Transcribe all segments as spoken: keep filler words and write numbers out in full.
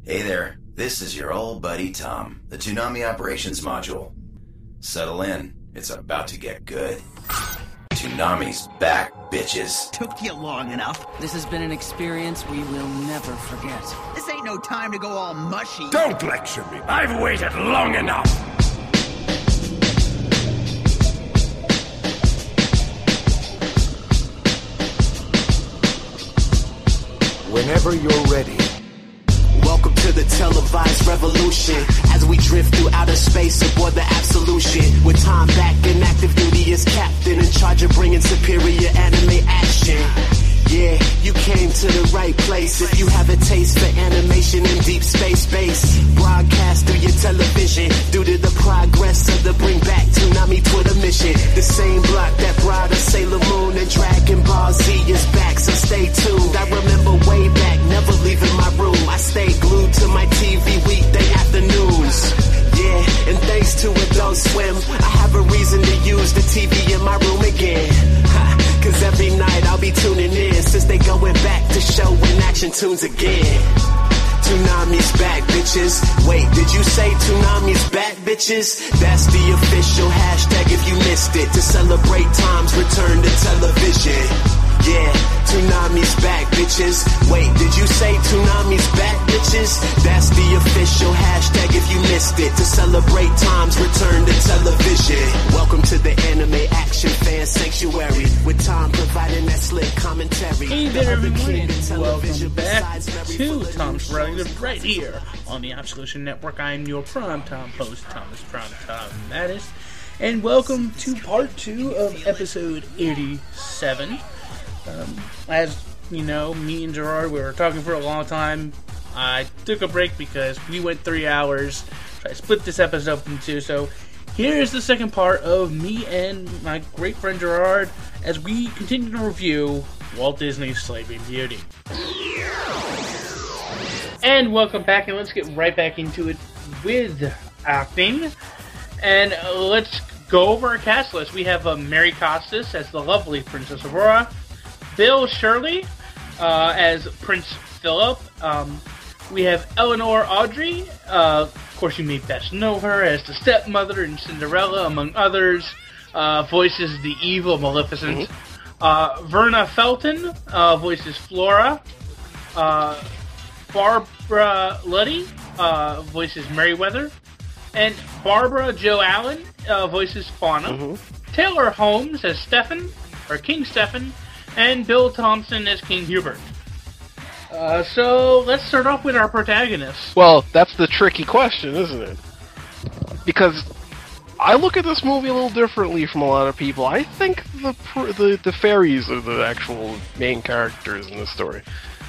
Hey there, this is your old buddy Tom, the Toonami Operations Module. Settle in, it's about to get good. Toonami's back, bitches. Took you long enough. This has been an experience we will never forget. This ain't no time to go all mushy. Don't lecture me. I've waited long enough. Whenever you're ready. Welcome to the televised revolution. As we drift through outer space aboard the Absolution. With time back in active duty as captain, in charge of bringing superior anime action. Yeah, you came to the right place. If you have a taste for animation in deep space base, broadcast through your television. Due to the progress of the Bring Back Toonami Twitter mission. The same block that brought us Sailor Moon and Dragon Ball Z is back, so stay tuned. I remember way back, never leaving my room. I stayed glued to my T V weekday afternoons. Yeah, and thanks to Adult Swim, I have a reason to use the T V in my room again. Ha, cause every night I'll be tuning in, since they going back to show in action tunes again. Toonami's back, bitches. Wait, did you say Toonami's back, bitches? That's the official hashtag if you missed it. To celebrate Tom's return to television. Yeah, Toonami's back, bitches. Wait, did you say Toonami's back, bitches? That's the official hashtag if you missed it. To celebrate Tom's return to television. Welcome to the Anime Action Fan Sanctuary, with Tom providing that slick commentary. Hey there, everyone, and welcome back to Tom's Relative right here on the Absolution Network. I'm your primetime host, Thomas Primetime Mattis, and welcome to part two of episode eighty-seven. Um, as you know, me and Gerard, we were talking for a long time. I took a break because we went three hours. So I split this episode up in two. So here's the second part of me and my great friend Gerard as we continue to review Walt Disney's Sleeping Beauty. And welcome back, and let's get right back into it with acting. And uh, let's go over our cast list. We have uh, Mary Costas as the lovely Princess Aurora. Bill Shirley uh, as Prince Philip. Um, we have Eleanor Audrey. Uh, of course, you may best know her as the stepmother in Cinderella, among others. Uh, voices the evil Maleficent. Mm-hmm. Uh, Verna Felton uh, voices Flora. Uh, Barbara Luddy uh, voices Merryweather. And Barbara Jo Allen uh, voices Fauna. Mm-hmm. Taylor Holmes as Stefan, or King Stefan. And Bill Thompson as King Hubert. Uh, so, let's start off with our protagonists. Well, that's the tricky question, isn't it? Because I look at this movie a little differently from a lot of people. I think the the, the fairies are the actual main characters in this story.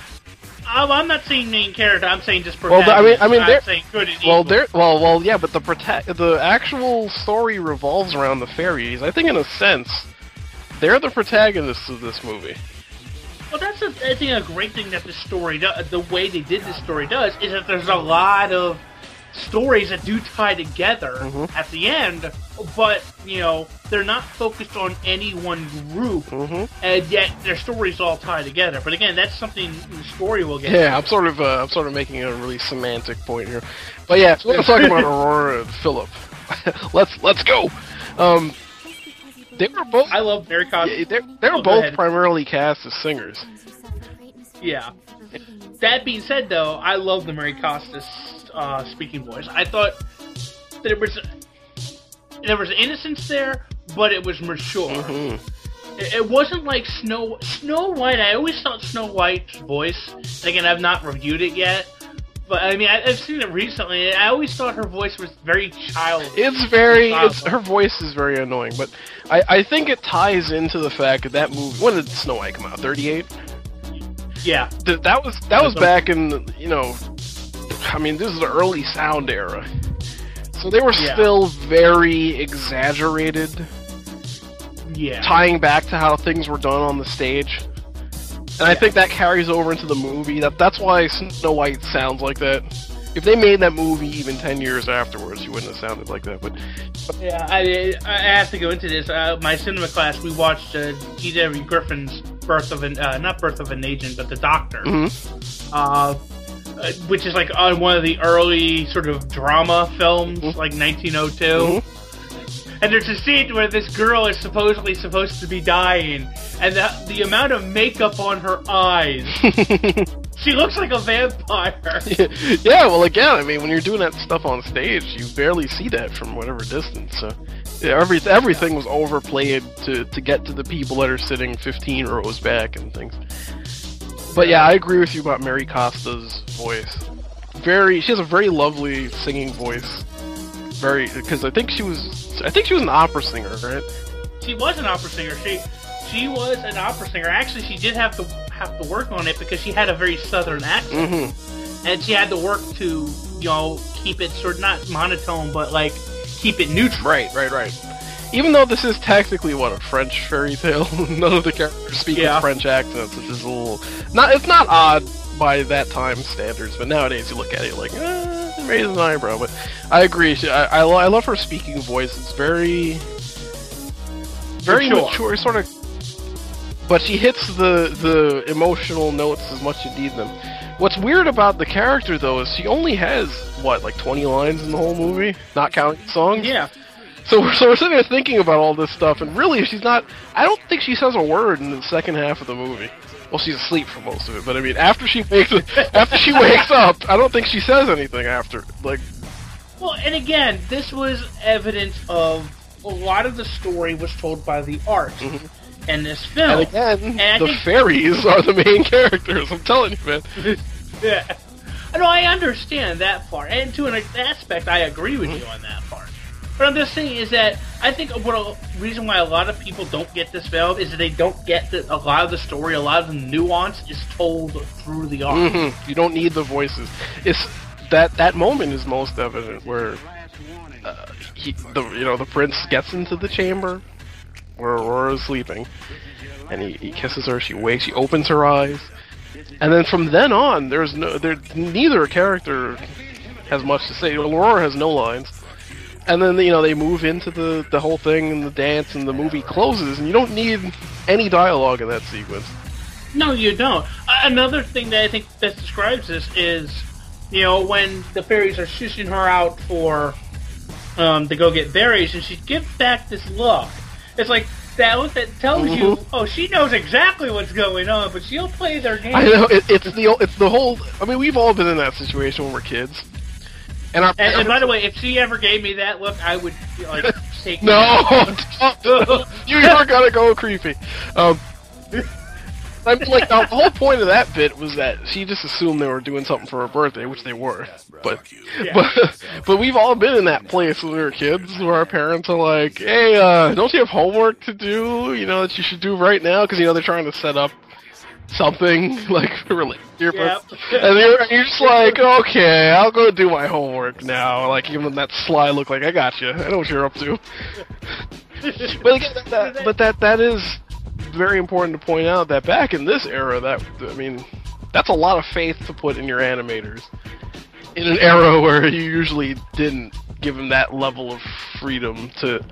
Um, I'm not saying main character. I'm saying just protagonists. Well, I mean, I mean, they're I'm saying good and well, evil. they're well, well, yeah, but the prota- the actual story revolves around the fairies. I think, in a sense, they're the protagonists of this movie. Well, that's a, I think a great thing that this story does. The way they did this story does is that there's a lot of stories that do tie together mm-hmm. at the end, but you know they're not focused on any one group, mm-hmm. and yet their stories all tie together. But again, that's something the story will get. Yeah, to. I'm sort of uh, I'm sort of making a really semantic point here, but yeah, so let's talk about Aurora and Philip. let's let's go. Um, They were both. I love Mary Costas. Yeah, they they were oh, both primarily cast as singers. Yeah. That being said, though, I love the Mary Costas uh, speaking voice. I thought there was there was innocence there, but it was mature. Mm-hmm. It, it wasn't like Snow Snow White. I always thought Snow White's voice. Again, I've not reviewed it yet. But, I mean, I, I've seen it recently, and I always thought her voice was very childish. It's very, it's, her voice is very annoying, but I, I think it ties into the fact that that movie, when did Snow White come out, thirty-eight? Yeah. Th- that was, that was back in, you know, I mean, this is the early sound era. So they were yeah. still very exaggerated. Yeah. Tying back to how things were done on the stage. And I think that carries over into the movie. That That's why Snow White sounds like that. If they made that movie even ten years afterwards, you wouldn't have sounded like that. But, but yeah, I, I have to go into this. Uh, my cinema class, we watched uh, G W Griffin's Birth of an uh, not Birth of an Agent, but The Doctor. Mm-hmm. Uh, uh, which is like on one of the early sort of drama films, mm-hmm. like nineteen oh two. Mm-hmm. And there's a scene where this girl is supposedly supposed to be dying, and the, the amount of makeup on her eyes, she looks like a vampire. Yeah, well, again, I mean, when you're doing that stuff on stage, you barely see that from whatever distance. So, yeah, every, everything was overplayed to, to get to the people that are sitting fifteen rows back and things. But yeah, I agree with you about Mary Costa's voice. Very, she has a very lovely singing voice. Very, because I think she was, I think she was an opera singer, right? She was an opera singer. She, she was an opera singer. Actually, she did have to have to work on it because she had a very southern accent, mm-hmm. and she had to work to, you know, keep it sort of not monotone, but like keep it neutral. Right, right, right. Even though this is technically what a French fairy tale, none of the characters speak yeah. with French accents, which is a little not. It's not odd by that time standards, but nowadays you look at it like, eh, it raises an eyebrow. But I agree. She, I, I, I love her speaking voice. It's very, very mature. mature, sort of. But she hits the the emotional notes as much as you need them. What's weird about the character though is she only has what, like twenty lines in the whole movie, not counting songs. Yeah. So we're, so we're sitting there thinking about all this stuff, and really, she's not. I don't think she says a word in the second half of the movie. Well, she's asleep for most of it, but I mean, after she wakes after she wakes up, I don't think she says anything after. Like, well, and again, this was evidence of a lot of the story was told by the art mm-hmm. in this film. And again, and the think, fairies are the main characters. I'm telling you, man. Yeah, no, I understand that part, and to an aspect, I agree with mm-hmm. you on that part. But I'm just saying is that I think what a reason why a lot of people don't get this film is that they don't get that a lot of the story, a lot of the nuance is told through the art. Mm-hmm. You don't need the voices. It's that that moment is most evident where uh, he, the you know the prince gets into the chamber where Aurora's sleeping, and he, he kisses her. She wakes. She opens her eyes, and then from then on, there's no there. Neither character has much to say. Aurora has no lines. And then, you know, they move into the, the whole thing and the dance and the movie closes, and you don't need any dialogue in that sequence. No, you don't. Uh, another thing that I think best describes this is, you know, when the fairies are shushing her out for, um, to go get berries, and she gives back this look. It's like, that look that tells mm-hmm. you, oh, she knows exactly what's going on, but she'll play their game. I know, it, it's the it's the whole, I mean, we've all been in that situation when we're kids. And, our, and, and by the way, if she ever gave me that look, I would like take. No, you were gonna go creepy. Um, I mean, like the whole point of that bit was that she just assumed they were doing something for her birthday, which they were. But, yeah. but, but we've all been in that place when we were kids, where our parents are like, "Hey, uh, don't you have homework to do? You know that you should do right now?" Because you know they're trying to set up something like related to your yep. and you're, you're just like, okay, I'll go do my homework now. Like, even that sly look, like, I got you. I know what you're up to. But again, that, that, but that that is very important to point out that back in this era, that I mean, that's a lot of faith to put in your animators in an era where you usually didn't give them that level of freedom to.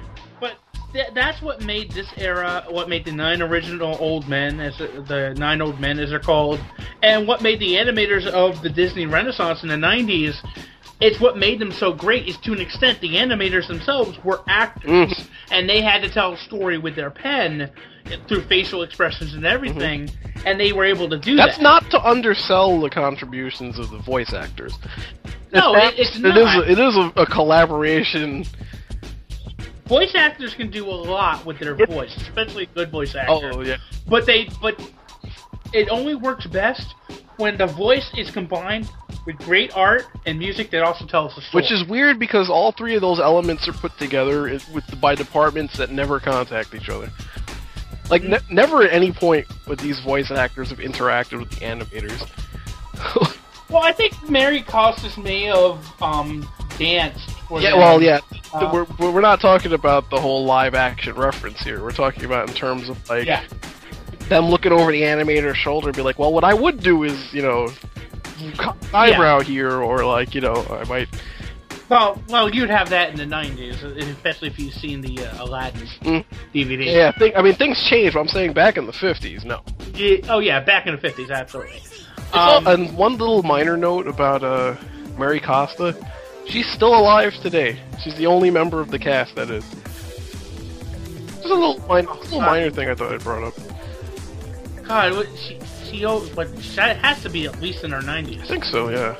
Th- that's what made this era, what made the nine original old men, as the nine old men as they're called, and what made the animators of the Disney Renaissance in the nineties, it's what made them so great, is to an extent the animators themselves were actors, mm. and they had to tell a story with their pen, through facial expressions and everything, mm-hmm. and they were able to do that's that. That's not to undersell the contributions of the voice actors. No, it, it's it not. Is a, it is a, a collaboration. Voice actors can do a lot with their it, voice, especially a good voice actor. Oh, yeah. But they, but it only works best when the voice is combined with great art and music that also tells the story. Which is weird because all three of those elements are put together with by departments that never contact each other. Like, ne- never at any point would these voice actors have interacted with the animators. Well, I think Mary Costas may have um, danced. For yeah, them. well, yeah. Uh, we're we're not talking about the whole live action reference here. We're talking about in terms of like yeah. them looking over the animator's shoulder and be like, well, what I would do is, you know, eyebrow yeah. here, or like, you know, I might. Well, well, you'd have that in the nineties, especially if you've seen the uh, Aladdin mm. D V D. Yeah, think, I mean, things change, but I'm saying back in the fifties, no. Yeah, oh, yeah, back in the fifties, absolutely. Um, and one little minor note about uh, Mary Costa, she's still alive today. She's the only member of the cast that is. Just a little minor, little minor thing I thought I brought up. God, what, she she owes, but she has to be at least in her nineties. I think so, yeah.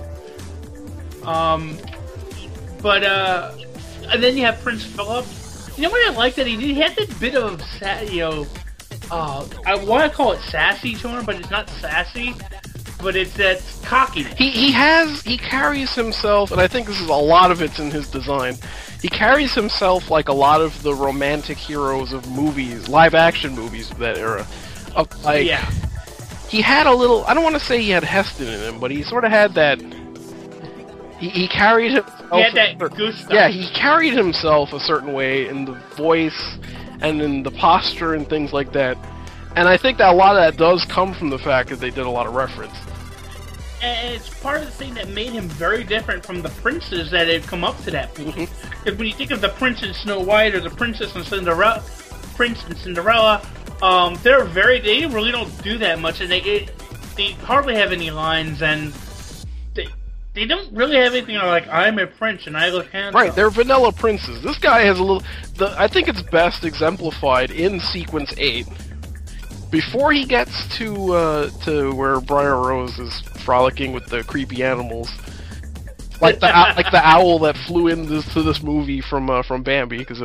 Um, but uh, and then you have Prince Philip. You know what I like that he did? He had this bit of sa- you know, uh, I want to call it sassy to him, but it's not sassy. But it's that cockiness. He he has he carries himself, and I think this is a lot of it's in his design. He carries himself like a lot of the romantic heroes of movies, live action movies of that era. Of like, yeah. He had a little. I don't want to say he had Heston in him, but he sort of had that. He, he carried himself. He had that Gustav. Yeah, he carried himself a certain way in the voice and in the posture and things like that. And I think that a lot of that does come from the fact that they did a lot of reference. And it's part of the thing that made him very different from the princes that had come up to that point. Because when you think of the prince in Snow White or the princess in Cinderella, Prince and Cinderella, um, they're very they really don't do that much, and they it, they hardly have any lines, and they they don't really have anything like I'm a prince and I look handsome. Right, they're vanilla princes. This guy has a little. The I think it's best exemplified in sequence eight. Before he gets to uh, to where Briar Rose is frolicking with the creepy animals, like the ow- like the owl that flew into this, to this movie from uh, from Bambi, because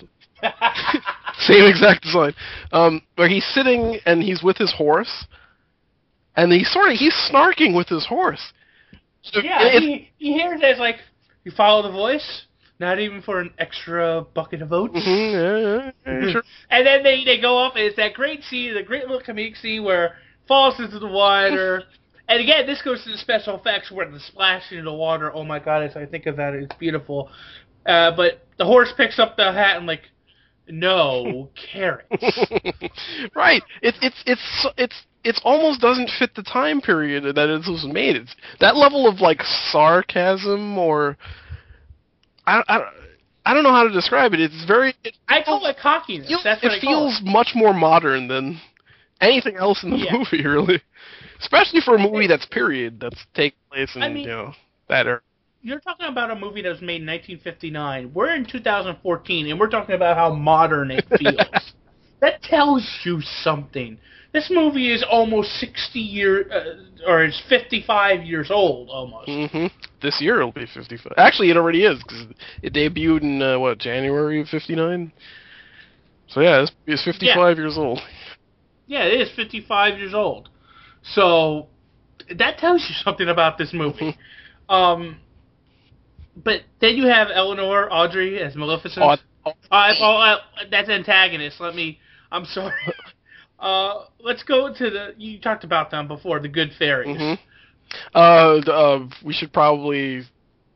same exact design. Um, where he's sitting and he's with his horse, and he sort of he's snarking with his horse. So Yeah, it, he, he hears it as like, you follow the voice? Not even for an extra bucket of oats? Mhm, yeah, yeah, yeah, sure. And then they, they go off, and it's that great scene, the great little comedic scene where falls into the water. And again, this goes to the special effects where the splash into the water, oh my god, as I think of that, it's beautiful. Uh, but the horse picks up the hat and like, no, carrots. Right. It's it's it's it's it's almost doesn't fit the time period that it was made. It's that level of like sarcasm or I I, I don't know how to describe it. It's very. It, I call it cockiness. feels, That's what it I call feels much more modern than anything else in the Yeah. movie, really. Especially for a movie that's period, that's taking place in I mean- you know that era. You're talking about a movie that was made in nineteen fifty-nine. We're in two thousand fourteen, and we're talking about how modern it feels. That tells you something. This movie is almost sixty years, uh, or it's fifty-five years old, almost. hmm This year it'll be fifty-five. Actually, it already is because it debuted in uh, what January of fifty-nine. So yeah, it's, it's fifty-five years old. Yeah, it is fifty-five years old. So that tells you something about this movie. um, but then you have Eleanor Audrey as Maleficent. Oh, oh. Uh, oh, uh, that's antagonist. Let me. I'm sorry. Uh, let's go to the. You talked about them before. The good fairies. hmm Uh, the, uh, we should probably.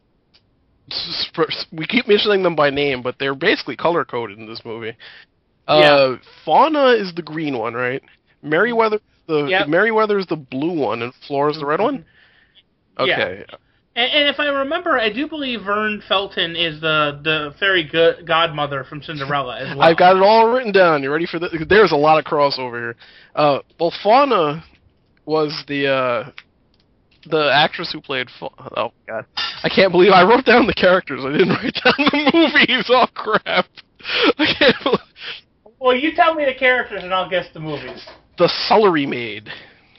We keep mentioning them by name, but they're basically color coded in this movie. Uh, Yeah. Fauna is the green one, right? Merryweather, the Yep. Merryweather is the blue one, and Flora's the red one. Yeah. Okay. And, and if I remember, I do believe Vern Felton is the the fairy go- godmother from Cinderella as well. I've got it all written down. You ready for this? There's a lot of crossover here. Uh, well, Fauna was the uh, the actress who played. Fa- oh God, I can't believe I wrote down the characters. I didn't write down the movies. Oh crap! I can't. Believe- Well, you tell me the characters and I'll guess the movies. the Scullery Maid.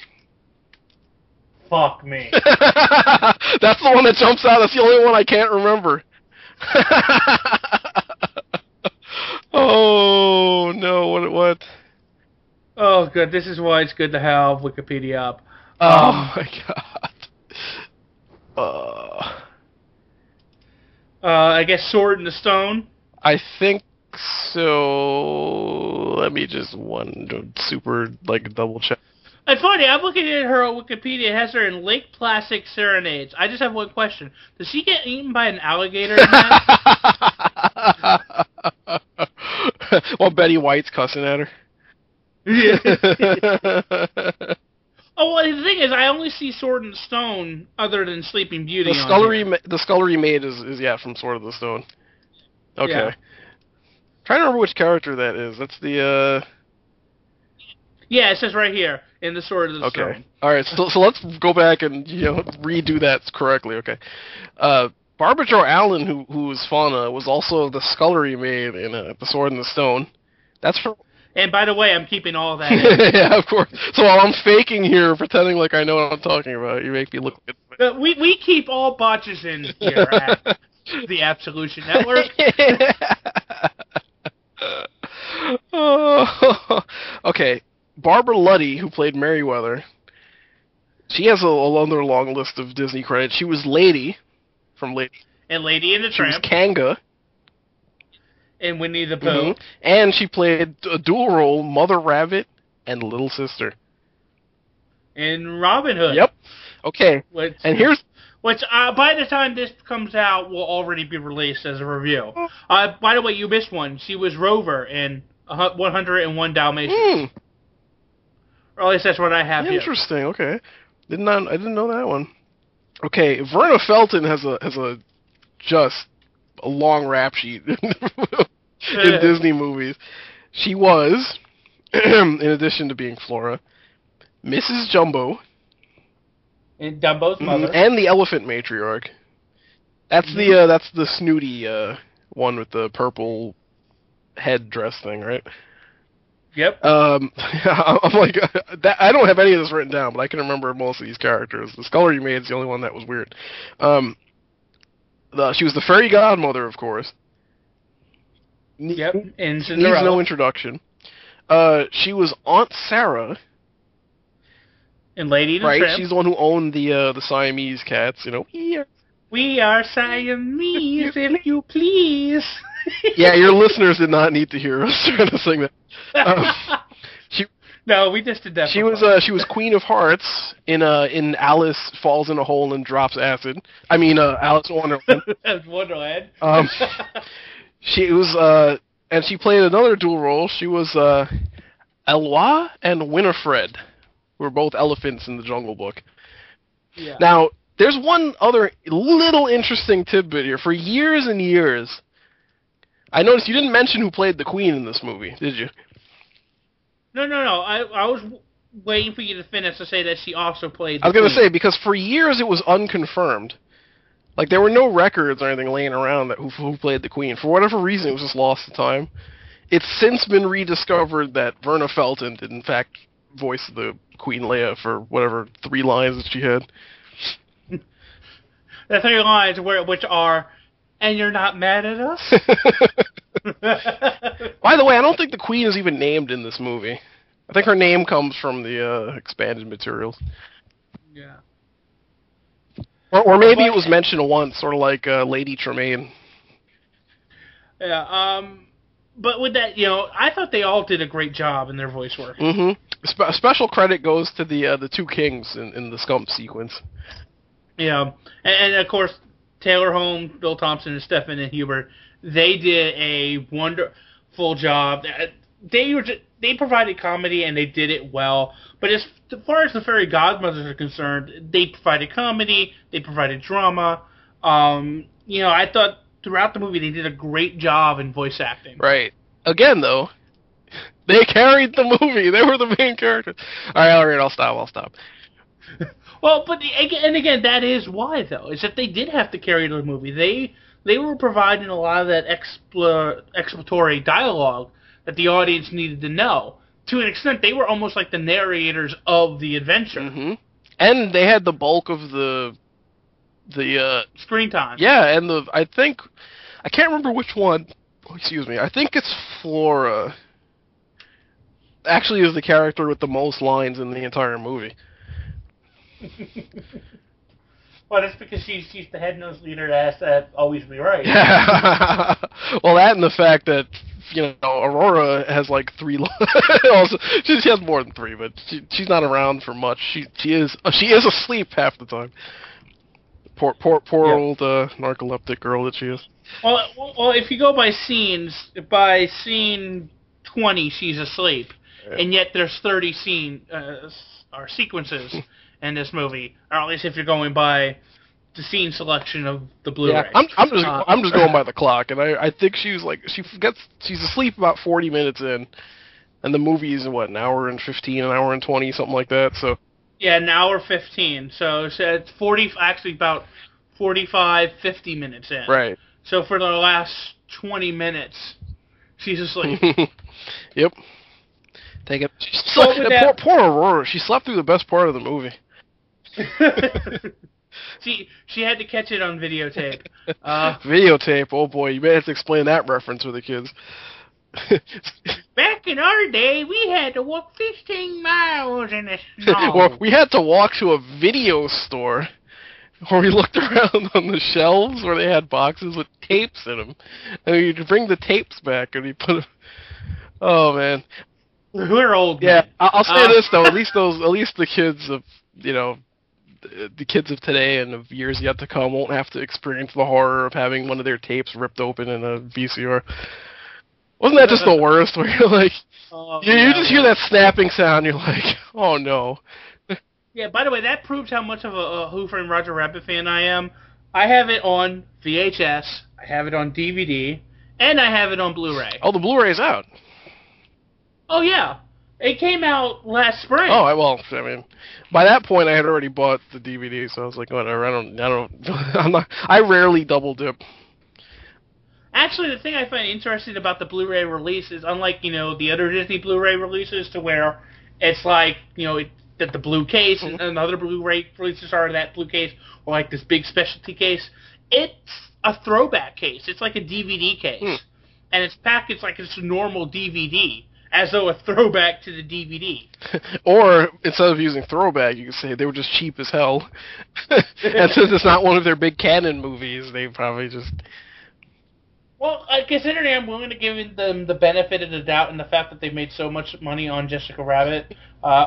Fuck me. That's the one that jumps out. That's the only one I can't remember. Oh no! What? What? Oh, good. This is why it's good to have Wikipedia up. Oh Um, my God. Uh, Uh, I guess Sword in the Stone. I think so. Let me just one super like double check. It's funny, I'm looking at her on Wikipedia. It has her in Lake Placid Serenades. I just have one question. Does she get eaten by an alligator in that? Well, Betty White's cussing at her. Oh, well, the thing is, I only see Sword in the Stone other than Sleeping Beauty. The on Scullery, here. ma- the Scullery Maid is, is yeah from Sword of the Stone. Okay. Yeah. Trying to remember which character that is. That's the uh. Yeah, it says right here in the Sword of the Okay. Stone. All right. So so let's go back and you know redo that correctly. Okay. Uh, Barbara Jo Allen, who who was Fauna, was also the scullery maid in uh, The Sword and the Stone. That's for. And by the way, I'm keeping all of that in. Yeah, of course. So while I'm faking here, pretending like I know what I'm talking about, you make me look. Uh, we we keep all botches in here at the Absolution Network. Oh, okay, Barbara Luddy, who played Merryweather, she has a, another long list of Disney credits. She was Lady from Lady. And Lady and the She was Tramp. Kanga. And Winnie the Pooh. Mm-hmm. And she played a dual role, Mother Rabbit and Little Sister. And Robin Hood. Yep. Okay. Which, And here's Which, uh, by the time this comes out, will already be released as a review. Uh, by the way, you missed one. She was Rover in one oh one Dalmatians. hmm, Or at least that's what I have here. interesting. Okay, did not I didn't know that one. Okay, Verna Felton has a has a just a long rap sheet in Disney movies. She was, in addition to being Flora, Missus Jumbo. And Dumbo's mother. Mhm, and the Elephant Matriarch. That's the uh, that's the snooty uh, one with the purple head dress thing, right? Yep. Um, I'm like, that, I don't have any of this written down, but I can remember most of these characters. The Scullery Maid's the only one that was weird. Um, the, she was the fairy godmother, of course. Yep. And Needs Cinderella. no introduction. Uh, she was Aunt Sarah. And Lady and the Right, Tramp. she's the one who owned the uh, the Siamese cats. You know, yeah. We are Siamese, if you please. Yeah, your listeners did not need to hear us trying to sing that. Um, she No, we just did that. she for was fun. uh, she was Queen of Hearts in uh in Alice Falls in a Hole and Drops Acid. I mean uh, Alice in Wonderland. That's Wonderland. Um, she was uh and she played another dual role. She was uh Eloi and Winifred, who were both elephants in the Jungle Book. Yeah. Now, there's one other little interesting tidbit here. For years and years, I noticed you didn't mention who played the Queen in this movie, did you? No, no, no. I, I was waiting for you to finish to say that she also played the I was going to Queen. say, because for years it was unconfirmed. Like, there were no records or anything laying around that who, who played the Queen. For whatever reason, it was just lost to time. It's since been rediscovered that Verna Felton did, in fact, voice the Queen Leia for whatever three lines that she had. The three lines where, which are, and you're not mad at us? By the way, I don't think the Queen is even named in this movie. I think her name comes from the uh, expanded materials. Yeah. Or, or maybe it was mentioned once, sort of like uh, Lady Tremaine. Yeah, um, but with that, you know, I thought they all did a great job in their voice work. Mm-hmm. Spe- special credit goes to the uh, the two kings in, in the Scump sequence. Yeah, and, and of course, Taylor Holmes, Bill Thompson, and Stephen and Hubert, they did a wonderful job. They were just, they provided comedy and they did it well. But as far as the fairy godmothers are concerned, they provided comedy, they provided drama. Um, you know, I thought throughout the movie they did a great job in voice acting. Right. Again, though, they carried the movie. They were the main characters. All right, all right, I'll stop. I'll stop. Well, but again, and again, that is why though, is that they did have to carry the movie. They they were providing a lot of that expl- exploratory dialogue that the audience needed to know. To an extent, they were almost like the narrators of the adventure. Mm-hmm. And they had the bulk of the the uh, Screen time. yeah, and the I think I can't remember which one. Oh, excuse me. I think it's Flora. Actually, is the character with the most lines in the entire movie. Well, that's because she's she's the head nose leader that has to always be right. Well, that and the fact that, you know, Aurora has like three lines. Also, she, she has more than three, but she, she's not around for much. She she is uh, she is asleep half the time. Poor poor poor Yeah. old uh, narcoleptic girl that she is. Well, well, if you go by scenes, by scene twenty, she's asleep, Yeah. and yet there's thirty scene uh, or sequences in this movie, or at least if you're going by the scene selection of the Blu-ray. Yeah, I'm I'm just Uh, I'm just going by the clock, and I I think she was like she gets she's asleep about forty minutes in, And the movie is, what, an hour and fifteen, an hour and twenty, something like that, so... Yeah, an hour fifteen. So, so it's forty, actually about forty-five, fifty minutes in. Right. So for the last twenty minutes, she's asleep. Yep. Take it. She So slept, with poor, that- poor Aurora. She slept through the best part of the movie. she she had to catch it on videotape. Uh, Videotape. Oh boy, you may have to explain that reference for the kids. back in our day, we had to walk fifteen miles in the snow. Well, we had to walk to a video store where we looked around on the shelves where they had boxes with tapes in them, and you'd bring the tapes back and you put them. Oh man. We're old. Yeah, men. I- I'll say Uh, this though. At least those, at least the kids of, you know, the the kids of today and of years yet to come won't have to experience the horror of having one of their tapes ripped open in a V C R. Wasn't that just the worst? Where you're like, Oh, you, you yeah. just hear that snapping sound, you're like, oh no. Yeah, by the way, that proves how much of a, a Who Framed Roger Rabbit fan I am. I have it on V H S, I have it on D V D, and I have it on Blu-ray. Oh, the Blu-ray's out. Oh, yeah. It came out last spring. Oh, I, well, I mean, by that point I had already bought the D V D, so I was like, whatever. I don't, I don't, I'm not. I rarely double dip. Actually, the thing I find interesting about the Blu-ray release is, unlike, you know, the other Disney Blu-ray releases, to where it's like, you know, it, that the blue case Mm-hmm. and other Blu-ray releases are that blue case, or like this big specialty case. It's a throwback case. It's like a D V D case, Hmm. and it's packaged like it's a normal D V D, as though a throwback to the D V D. Or, instead of using throwback, you could say they were just cheap as hell. And since it's not one of their big canon movies, they probably just... Well, uh, considering I'm willing to give them the benefit of the doubt in the fact that they made so much money on Jessica Rabbit, uh,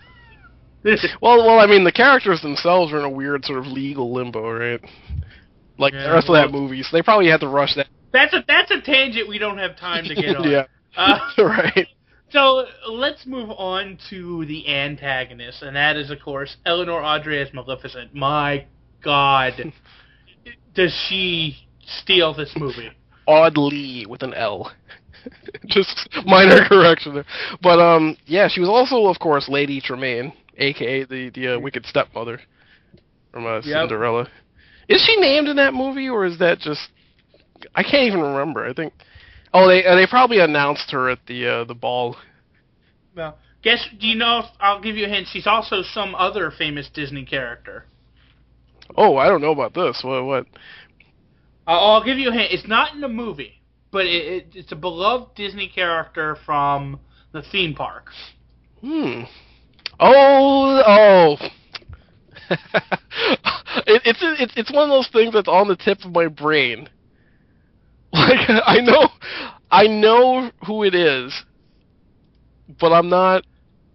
Well, well, I mean, the characters themselves are in a weird sort of legal limbo, right? Like Yeah, the rest well- of that movie, so they probably had to rush that. that's a that's a tangent we don't have time to get on. Yeah. Uh, Right. So let's move on to the antagonist, and that is, of course, Eleanor Audrey as Maleficent. My God, does she steal this movie? Oddly with an L. Just minor correction there. But um, yeah, she was also, of course, Lady Tremaine, aka the the uh, wicked stepmother from uh, Yep. Cinderella. Is she named in that movie, or is that just? I can't even remember. I think. Oh, they uh, they probably announced her at the uh, the ball. Well, guess do you know? I'll give you a hint. She's also some other famous Disney character. Oh, I don't know about this. What what? I'll, I'll give you a hint. It's not in the movie, but it, it, it's a beloved Disney character from the theme park. Hmm. Oh, oh. it, it's it's it's one of those things that's on the tip of my brain. Like I know, I know who it is, but I'm not.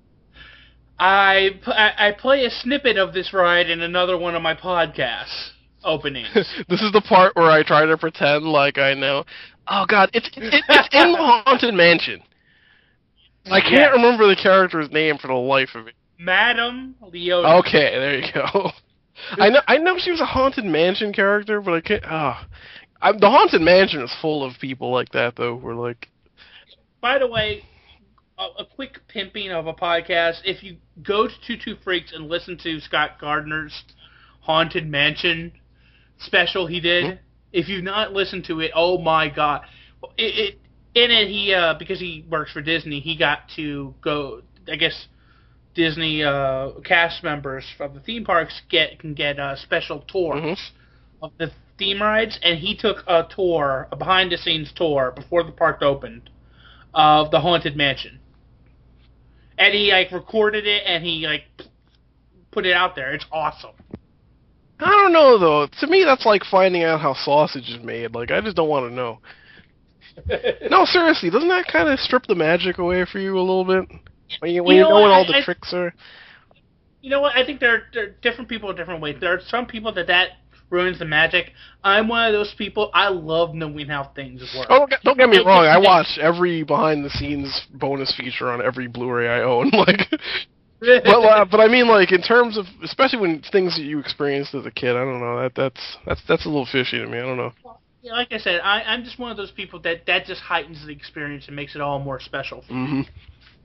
I, p- I I play a snippet of this ride in another one of my podcasts openings. This is the part where I try to pretend like I know. Oh God, it's it, it's in the Haunted Mansion. I can't Yes. remember the character's name for the life of me. Madame Leota. Okay, there you go. I know I know she was a Haunted Mansion character, but I can't. Oh. I, the Haunted Mansion is full of people like that, though. Who are like, By the way, a, a quick pimping of a podcast. If you go to Two Two Freaks and listen to Scott Gardner's Haunted Mansion special he did, Hmm? if you've not listened to it, oh my God. It, it in it, he, uh, because he works for Disney, he got to go, I guess, Disney uh, cast members from the theme parks get can get uh, special tours Mhm. of the theme rides, and he took a tour, a behind-the-scenes tour, before the park opened, of the Haunted Mansion. And he, like, recorded it, and he, like, put it out there. It's awesome. I don't know though. To me, that's like finding out how sausage is made. Like, I just don't want to know. No, seriously, doesn't that kind of strip the magic away for you a little bit? When you, when You you know know what what, all I- the I- tricks are. You know what? I think there are, there are different people in different ways. There are some people that that ruins the magic. I'm one of those people. I love knowing how things work. Oh, don't get- don't get me Like, wrong. I it's- watch every behind-the-scenes bonus feature on every Blu-ray I own. Like, but uh, but I mean, like in terms of, especially when things that you experienced as a kid. I don't know. That that's that's that's a little fishy to me. I don't know. Yeah, like I said, I, I'm just one of those people that that just heightens the experience and makes it all more special. For me. hmm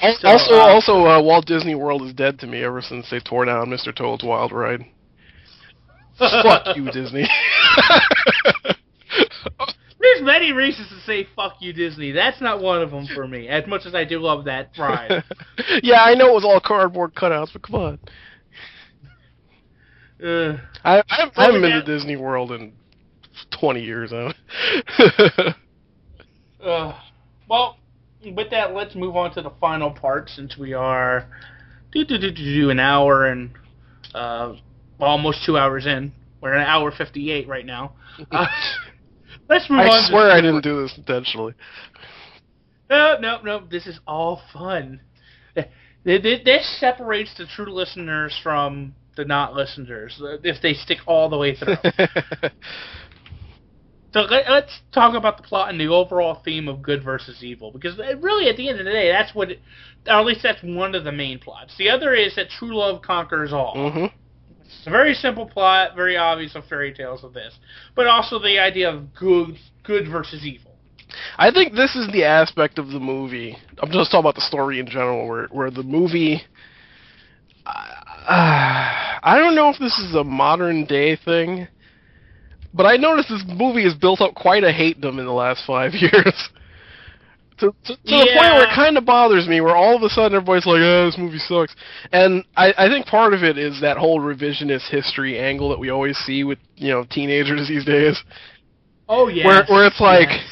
So, also, uh, also, uh, Walt Disney World is dead to me ever since they tore down Mister Toad's Wild Ride. Fuck you, Disney. There's many reasons to say fuck you, Disney. That's not one of them for me, as much as I do love that ride. Yeah, I know it was all cardboard cutouts, but come on. Uh, I, I, haven't- I Well, haven't been that- to Disney World in twenty years now. uh, well, with that, let's move on to the final part, since we are do do do do do an hour and uh, almost two hours in. We're at an hour fifty-eight right now. Uh, let's move on. I to swear I Super- didn't do this intentionally. No, no, no. This is all fun. This separates the true listeners from the not listeners, if they stick all the way through. So let, let's talk about the plot and the overall theme of good versus evil, because really, at the end of the day, that's what, it, or at least that's one of the main plots. The other is that true love conquers all. Mm-hmm. It's a very simple plot, very obvious of fairy tales of this, but also the idea of good, good versus evil. I think this is the aspect of the movie. I'm just talking about the story in general, where where the movie. Uh, I don't know if this is a modern day thing, but I noticed this movie has built up quite a hatedom in the last five years. To, to, to Yeah. the point where it kind of bothers me, where all of a sudden everybody's like, oh, this movie sucks. And I, I think part of it is that whole revisionist history angle that we always see with, you know, teenagers these days. Oh, yeah. Where, where it's like, Yes.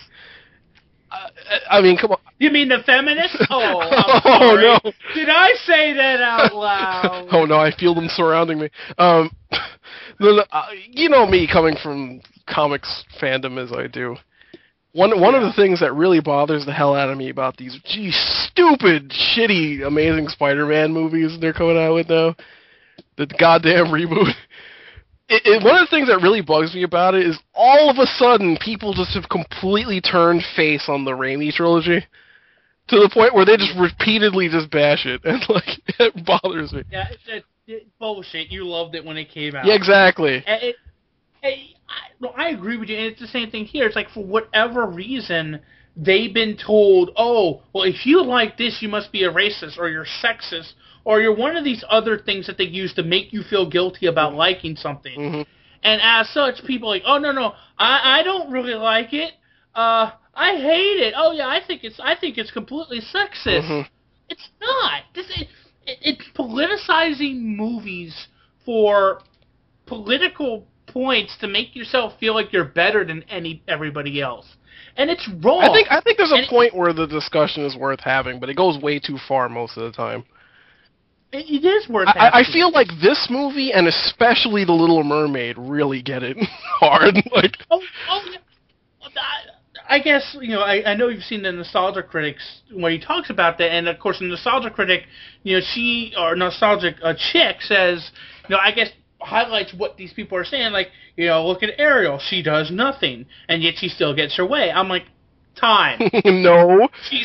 I, I mean, come on. You mean the feminists? Oh, I'm Oh, sorry. no. Did I say that out loud? Oh no, I feel them surrounding me. Um, no, no, uh, you know me coming from comics fandom as I do. One one of the things that really bothers the hell out of me about these gee stupid, shitty, Amazing Spider-Man movies they're coming out with now, the goddamn reboot. It, it, one of the things that really bugs me about it is all of a sudden people just have completely turned face on the Raimi trilogy. To the point where they just repeatedly just bash it, and like it bothers me. Yeah, it's, it's, it's bullshit. You loved it when it came out. Yeah, exactly. And it, it, I, no, I agree with you, and it's the same thing here. It's like, for whatever reason, they've been told, oh, well, if you like this, you must be a racist, or you're sexist, or you're one of these other things that they use to make you feel guilty about liking something. Mm-hmm. And as such, people are like, oh, no, no, I, I don't really like it. Uh... I hate it. Oh yeah, I think it's I think it's completely sexist. Mm-hmm. It's not. This it, it, it's politicizing movies for political points to make yourself feel like you're better than any everybody else, and it's wrong. I think I think there's a And point where the discussion is worth having, but it goes way too far most of the time. it, it is worth. I, I having. feel like this movie and especially The Little Mermaid really get it hard. Like, Oh, oh yeah. Well, I, I guess, you know, I, I know you've seen the Nostalgia Critics where he talks about that, and of course, the Nostalgia Critic, you know, she, or Nostalgic uh, Chick says, you know, I guess highlights what these people are saying, like, you know, look at Ariel, she does nothing, and yet she still gets her way. I'm like, time. no. She's,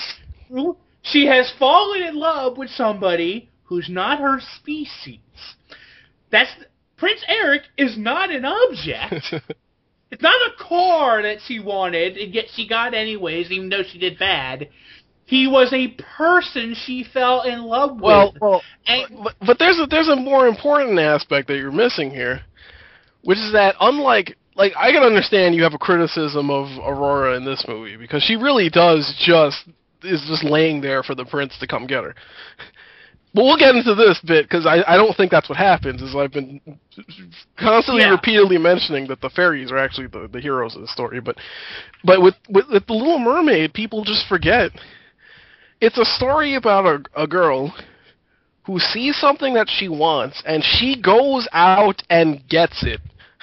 she has fallen in love with somebody who's not her species. That's, Prince Eric is not an object. It's not a car that she wanted, and yet she got anyways, even though she did bad. He was a person she fell in love with. Well, well And- but, but there's a there's a more important aspect that you're missing here, which is that unlike like I can understand you have a criticism of Aurora in this movie because she really does just is just laying there for the prince to come get her. But we'll get into this bit because I, I don't think that's what happens. Is I've been constantly Yeah. repeatedly mentioning that the fairies are actually the, the heroes of the story. But but with, with with the Little Mermaid, people just forget. It's a story about a, a girl who sees something that she wants and she goes out and gets it.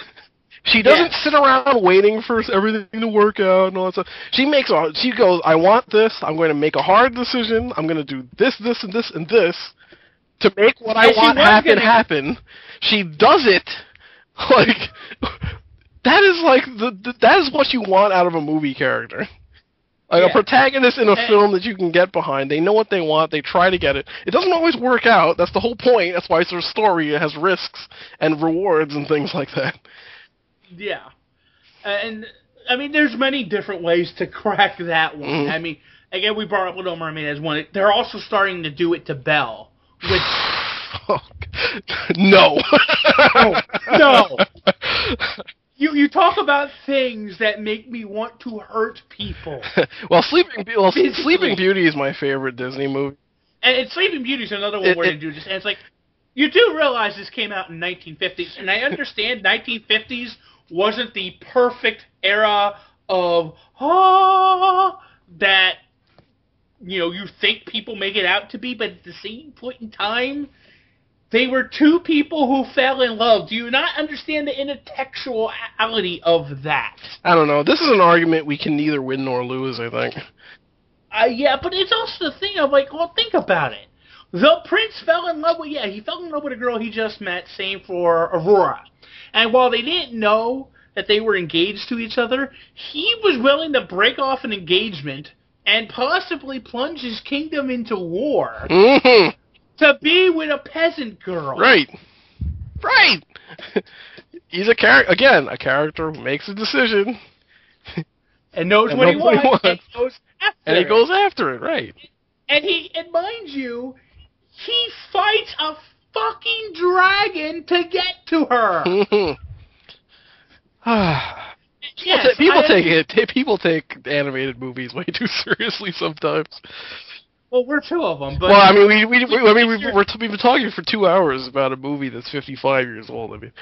She doesn't Yeah. sit around waiting for everything to work out and all that stuff. She makes a, she goes, I want this. I'm going to make a hard decision. I'm going to do this, this, and this, and this to make what I And she want was happen gonna- happen. She does it. Like that is like the, the that is what you want out of a movie character. Like Yeah. a protagonist in a And- film that you can get behind. They know what they want. They try to get it. It doesn't always work out. That's the whole point. That's why it's a story. It has risks and rewards and things like that. Yeah. And, I mean, there's many different ways to crack that one. Mhm. I mean, again, we brought up Little Mermaid as one. They're also starting to do it to Belle. Which, oh, no. no, no. You you talk about things that make me want to hurt people. well, Sleeping Be- well, Physically. Sleeping Beauty is my favorite Disney movie. And, and Sleeping Beauty is another one It- where it- they do this. And it's like, you do realize this came out in nineteen fifties, and I understand nineteen fifties wasn't the perfect era of ah that you know you think people make it out to be, but at the same point in time, they were two people who fell in love. Do you not understand the intertextuality of that? I don't know. This is an argument we can neither win nor lose, I think. Uh, yeah, but it's also the thing of, like, well, think about it. The prince fell in love with, yeah, he fell in love with a girl he just met, same for Aurora. And while they didn't know that they were engaged to each other, he was willing to break off an engagement and possibly plunge his kingdom into war Mm-hmm. to be with a peasant girl. Right. Right. He's a character, again, a character who makes a decision. And knows And what he knows what he wants, wants. and goes after And he it. goes after it, right. And he, and mind you, he fights a fucking dragon to get to her. Mhm. Yes, people I- take it. ta- People take animated movies way too seriously sometimes. Well, we're two of them, but well, I mean, we, we, we I mean, we, we're t- we've been talking for two hours about a movie that's fifty-five years old. I mean,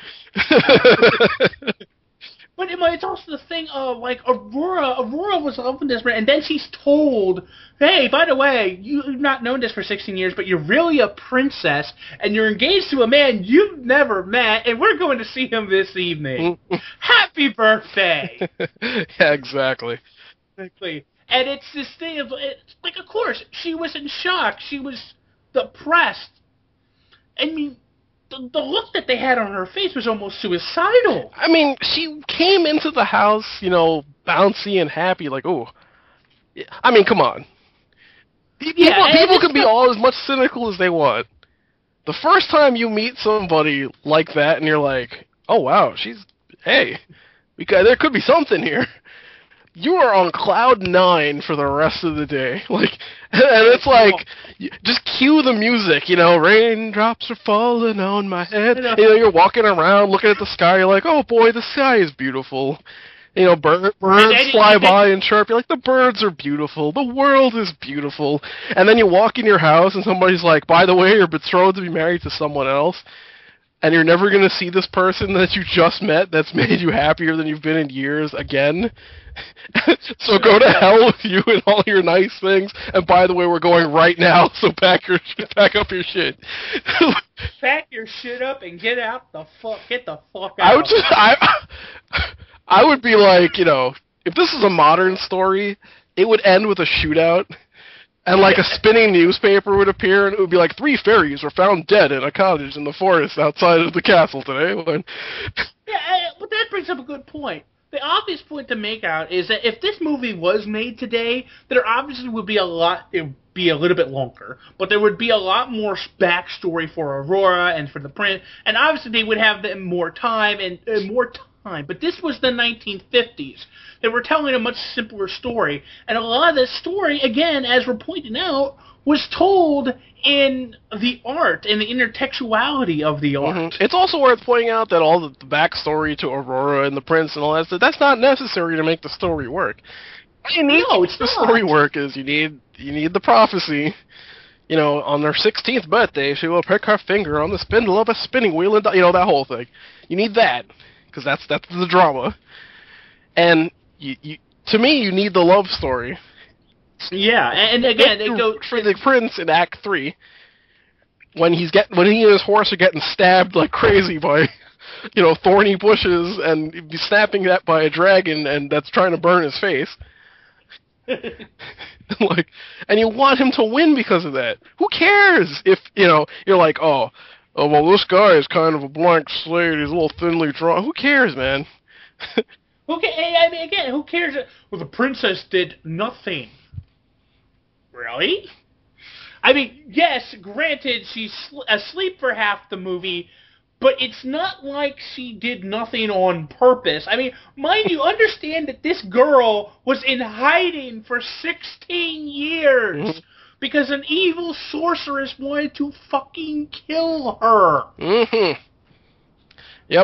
but it's also the thing of, like, Aurora. Aurora was loving this man, and then she's told, "Hey, by the way, you've not known this for sixteen years, but you're really a princess, and you're engaged to a man you've never met, and we're going to see him this evening. Happy birthday!" yeah, exactly. Exactly. And it's this thing of, it's like, of course, she was in shock. She was depressed. I mean, the, the look that they had on her face was almost suicidal. I mean, she came into the house, you know, bouncy and happy, like, oh. I mean, come on. People, Yeah, and people it's can be not- all as much cynical as they want. The first time you meet somebody like that, and you're like, oh wow, she's, hey, because there could be something here. You are on cloud nine for the rest of the day, like, and it's like, you- just cue the music, you know, raindrops are falling on my head. I know. You know, you're walking around, looking at the sky, you're like, oh boy, the sky is beautiful. You know, bird, birds And then- fly by and chirp. You're like, the birds are beautiful. The world is beautiful. And then you walk in your house, and somebody's like, by the way, you're betrothed to be married to someone else. And you're never going to see this person that you just met that's made you happier than you've been in years again. So go to hell with you and all your nice things. And by the way, we're going right now, so pack your pack up your shit. Pack your shit up and get out the fuck, get the fuck out. I would just, I, I would be like, you know, if this is a modern story, it would end with a shootout. And, like, a spinning newspaper would appear, and it would be like, three fairies were found dead in a cottage in the forest outside of the castle today. When... Yeah, I- but that brings up a good point. The obvious point to make out is that if this movie was made today, there obviously would be a lot, it would be a little bit longer, but there would be a lot more backstory for Aurora and for the prince, and obviously they would have them more time and uh, more time. But this was the nineteen fifties. They were telling a much simpler story, and a lot of this story, again, as we're pointing out, was told in the art, in the intertextuality of the art. Mm-hmm. It's also worth pointing out that all the, the backstory to Aurora and the prince and all that stuff, that's not necessary to make the story work. What you need No, to it's make the not. story work is you need you need the prophecy. You know, on their sixteenth birthday, she will prick her finger on the spindle of a spinning wheel, and you know that whole thing. You need that because that's that's the drama. And you, you, to me, you need the love story. Yeah, and, and again, it goes for the prince in Act Three, when he's get when he and his horse are getting stabbed like crazy by, you know, thorny bushes, and he's snapping that by a dragon, and that's trying to burn his face. Like, and you want him to win because of that. Who cares if, you know, you're like, oh, oh well, this guy is kind of a blank slate. He's a little thinly drawn. Who cares, man? Okay, I mean, again, who cares? Well, the princess did nothing. Really? I mean, yes, granted, she's sl- asleep for half the movie, but it's not like she did nothing on purpose. I mean, mind you, understand that this girl was in hiding for sixteen years mm-hmm. because an evil sorceress wanted to fucking kill her. Mm-hmm. Yep.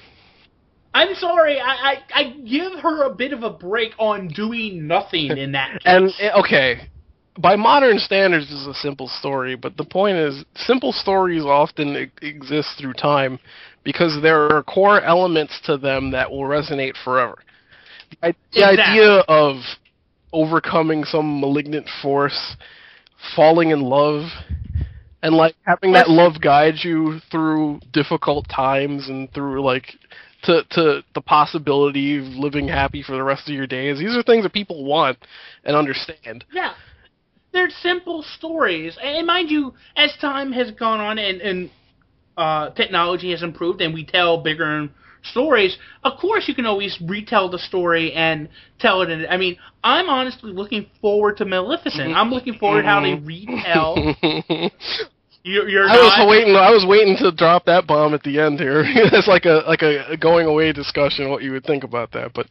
I'm sorry, I, I, I give her a bit of a break on doing nothing in that case. And, okay, by modern standards, this is a simple story, but the point is, simple stories often e- exist through time because there are core elements to them that will resonate forever. The, the exactly. idea of overcoming some malignant force, falling in love, and, like, having that love guide you through difficult times and through, like... To, to the possibility of living happy for the rest of your days. These are things that people want and understand. Yeah. They're simple stories. And mind you, as time has gone on and, and uh, technology has improved and we tell bigger stories, of course you can always retell the story and tell it. In, I mean, I'm honestly looking forward to Maleficent. I'm looking forward to how they retell... You're, you're I not... was waiting. I was waiting to drop that bomb at the end here. It's like a like a going away discussion. What you would think about that, but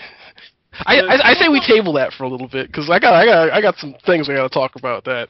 I I, I say we table that for a little bit because I got I got I got some things we got to talk about that.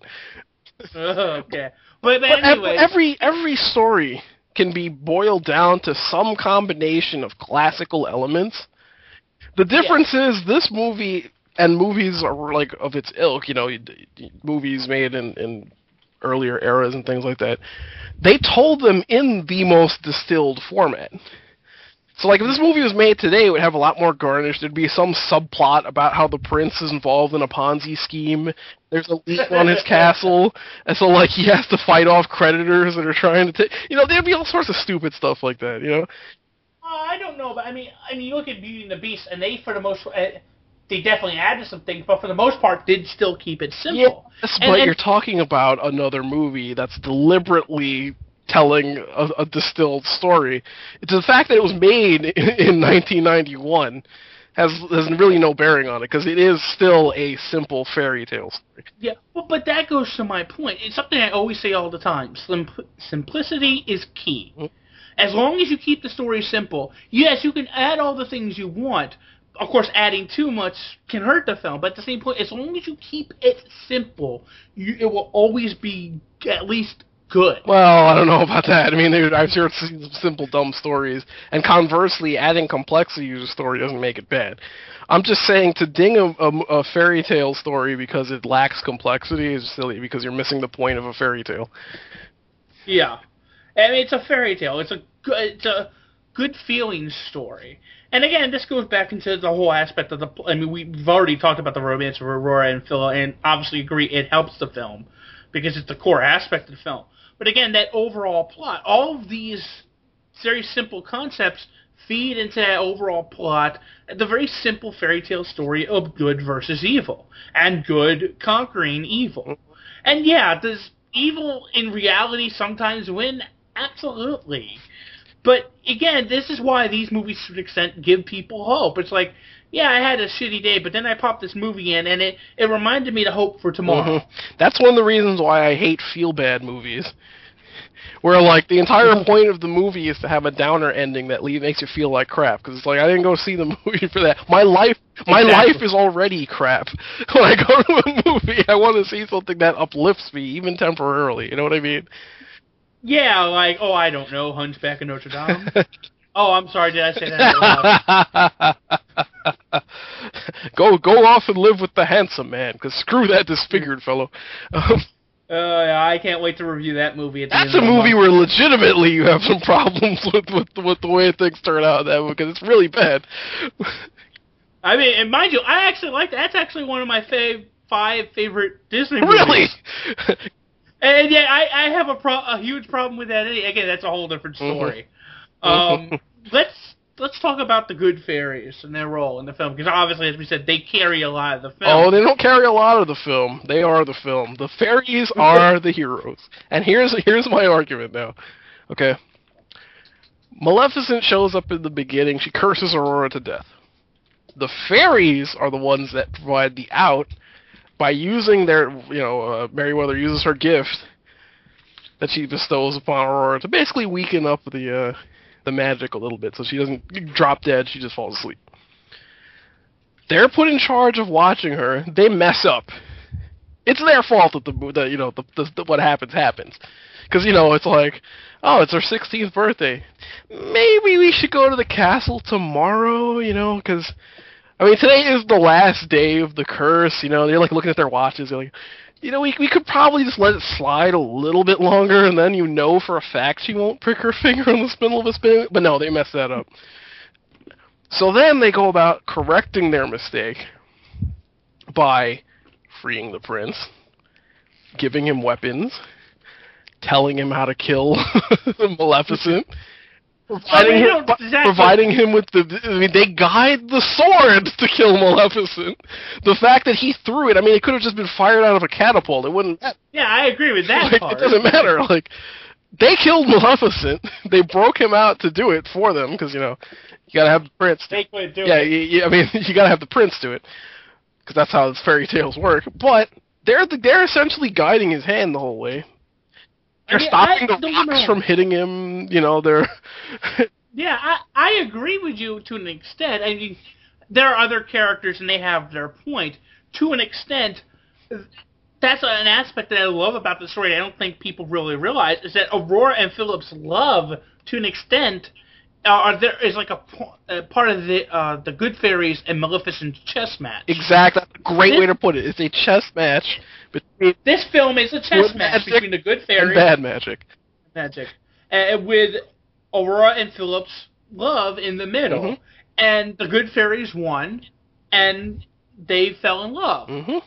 Okay, but, but, but anyway, every every story can be boiled down to some combination of classical elements. The difference yeah. is this movie and movies are like of its ilk. You know, movies made in in. earlier eras and things like that, they told them in the most distilled format. So, like, if this movie was made today, it would have a lot more garnish. There'd be some subplot about how the prince is involved in a Ponzi scheme. There's a leak on his castle, and so, like, he has to fight off creditors that are trying to take... You know, there'd be all sorts of stupid stuff like that, you know? Uh, I don't know, but, I mean, I mean, you look at Beauty and the Beast, and they, for the most... Uh, they definitely added some things, but for the most part, did still keep it simple. Yes, and, but and, you're talking about another movie that's deliberately telling a, a distilled story. It's the fact that it was made in, in nineteen ninety-one has has really no bearing on it, because it is still a simple fairy tale story. Yeah, well, but that goes to my point. It's something I always say all the time. Sim- simplicity is key. Mm-hmm. As long as you keep the story simple, yes, you can add all the things you want. Of course, adding too much can hurt the film, but at the same point, as long as you keep it simple, you, it will always be at least good. Well, I don't know about that. I mean, I've heard some simple, dumb stories, and conversely, adding complexity to the story doesn't make it bad. I'm just saying to ding a, a, a fairy tale story because it lacks complexity is silly, because you're missing the point of a fairy tale. Yeah. I mean, it's a fairy tale. It's a good, it's a good feeling story. And again, this goes back into the whole aspect of the... I mean, we've already talked about the romance of Aurora and Phil, and obviously agree it helps the film, because it's the core aspect of the film. But again, that overall plot, all of these very simple concepts feed into that overall plot, the very simple fairy tale story of good versus evil, and good conquering evil. And yeah, does evil in reality sometimes win? Absolutely. But again, this is why these movies, to an extent, give people hope. It's like, yeah, I had a shitty day, but then I popped this movie in, and it, it reminded me to hope for tomorrow. Mm-hmm. That's one of the reasons why I hate feel-bad movies. Where, like, the entire point of the movie is to have a downer ending that leave, makes you feel like crap. Because it's like, I didn't go see the movie for that. My life my exactly. life is already crap. When I go to a movie, I want to see something that uplifts me, even temporarily. You know what I mean? Yeah, like, oh, I don't know, Hunchback of Notre Dame. Oh, I'm sorry, did I say that out loud? go, go off and live with the handsome man, because screw that disfigured fellow. Um, uh, yeah, I can't wait to review that movie. At the that's end a of the movie month. where legitimately you have some problems with, with, with the way things turn out, that because it's really bad. I mean, and mind you, I actually like that. That's actually one of my fav- five favorite Disney movies. Really? And yeah, I, I have a pro- a huge problem with that. Again, that's a whole different story. Mm-hmm. Um, let's let's talk about the good fairies and their role in the film, because obviously, as we said, they carry a lot of the film. Oh, they don't carry a lot of the film. They are the film. The fairies are the heroes. And here's here's my argument now. Okay. Maleficent shows up in the beginning. She curses Aurora to death. The fairies are the ones that provide the out by using their, you know, uh, Merryweather uses her gift that she bestows upon Aurora to basically weaken up the uh, the magic a little bit, so she doesn't drop dead. She just falls asleep. They're put in charge of watching her. They mess up. It's their fault that the, the you know the, the, the what happens happens, because you know it's like, oh, it's her sixteenth birthday. Maybe we should go to the castle tomorrow, you know, because I mean today is the last day of the curse. You know, they're like looking at their watches. They're like, you know, we we could probably just let it slide a little bit longer, and then you know for a fact she won't prick her finger on the spindle of a spinning. But no, they messed that up. So then they go about correcting their mistake by freeing the prince, giving him weapons, telling him how to kill Maleficent, providing, him, exactly. providing him with the... I mean, they guide the swords to kill Maleficent. The fact that he threw it, I mean, it could have just been fired out of a catapult. It wouldn't... Yeah, I agree with that like, part. It doesn't matter. Like, they killed Maleficent. They broke him out to do it for them, because, you know, you gotta have the prince... Do Make way do yeah, it. You, you, I mean, you gotta have the prince do it. Because that's how fairy tales work. But they're the, they're essentially guiding his hand the whole way. They're I mean, stopping I, the rocks from hitting him. You know, they're. yeah, I I agree with you to an extent. I mean, there are other characters and they have their point to an extent. That's an aspect that I love about the story. I don't think people really realize is that Aurora and Philip's love, to an extent, are there is like a, a part of the uh, the Good Fairies and Maleficent's chess match. Exactly, that's a great this, way to put it. It's a chess match between this film is a chess match between the Good Fairies and bad magic. Magic, uh, with Aurora and Philip's love in the middle, mm-hmm. and the Good Fairies won, and they fell in love. Mm-hmm.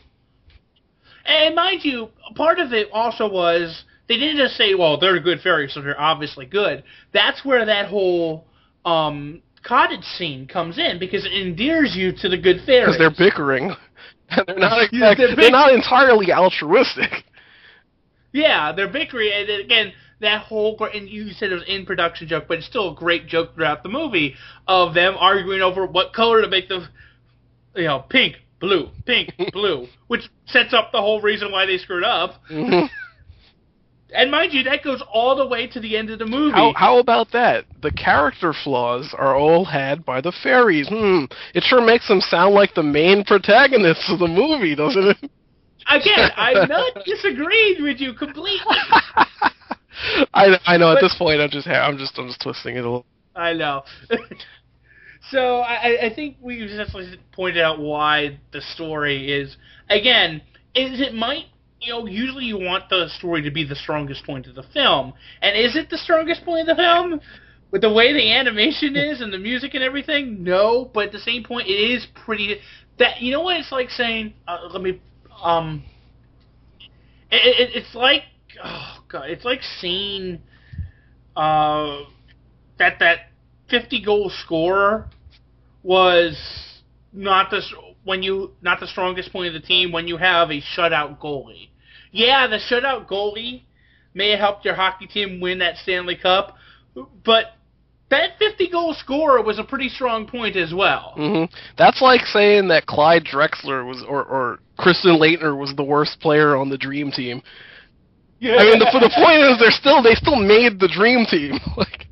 And mind you, part of it also was. They didn't just say, well, they're good fairies, so they're obviously good. That's where that whole um, cottage scene comes in, because it endears you to the good fairies. Because they're bickering. And they're not exact, they're, they're not entirely altruistic. Yeah, they're bickering. And again, that whole, and you said it was in production joke, but it's still a great joke throughout the movie of them arguing over what color to make the, you know, pink, blue, pink, blue, which sets up the whole reason why they screwed up. Mm-hmm. And mind you, that goes all the way to the end of the movie. How, how about that? The character flaws are all had by the fairies. Hmm. It sure makes them sound like the main protagonists of the movie, doesn't it? Again, I'm not disagreeing with you completely. I I know. But, at this point, I'm just I'm just I'm just twisting it a little. I know. So I I think we just pointed out why the story is again is it might. You know, usually you want the story to be the strongest point of the film. And is it the strongest point of the film? With the way the animation is and the music and everything? No, but at the same point, it is pretty... That You know what it's like saying... Uh, let me... Um... It, it, it's like... Oh, God. It's like seeing... Uh... That that fifty-goal scorer was not the... When you... Not the strongest point of the team when you have a shutout goalie. Yeah, the shutout goalie may have helped your hockey team win that Stanley Cup, but that fifty-goal scorer was a pretty strong point as well. Mm-hmm. That's like saying that Clyde Drexler was, or, or Kristen Leitner was the worst player on the Dream Team. Yeah. I mean, the, the point is, they're still they still made the Dream Team. Like,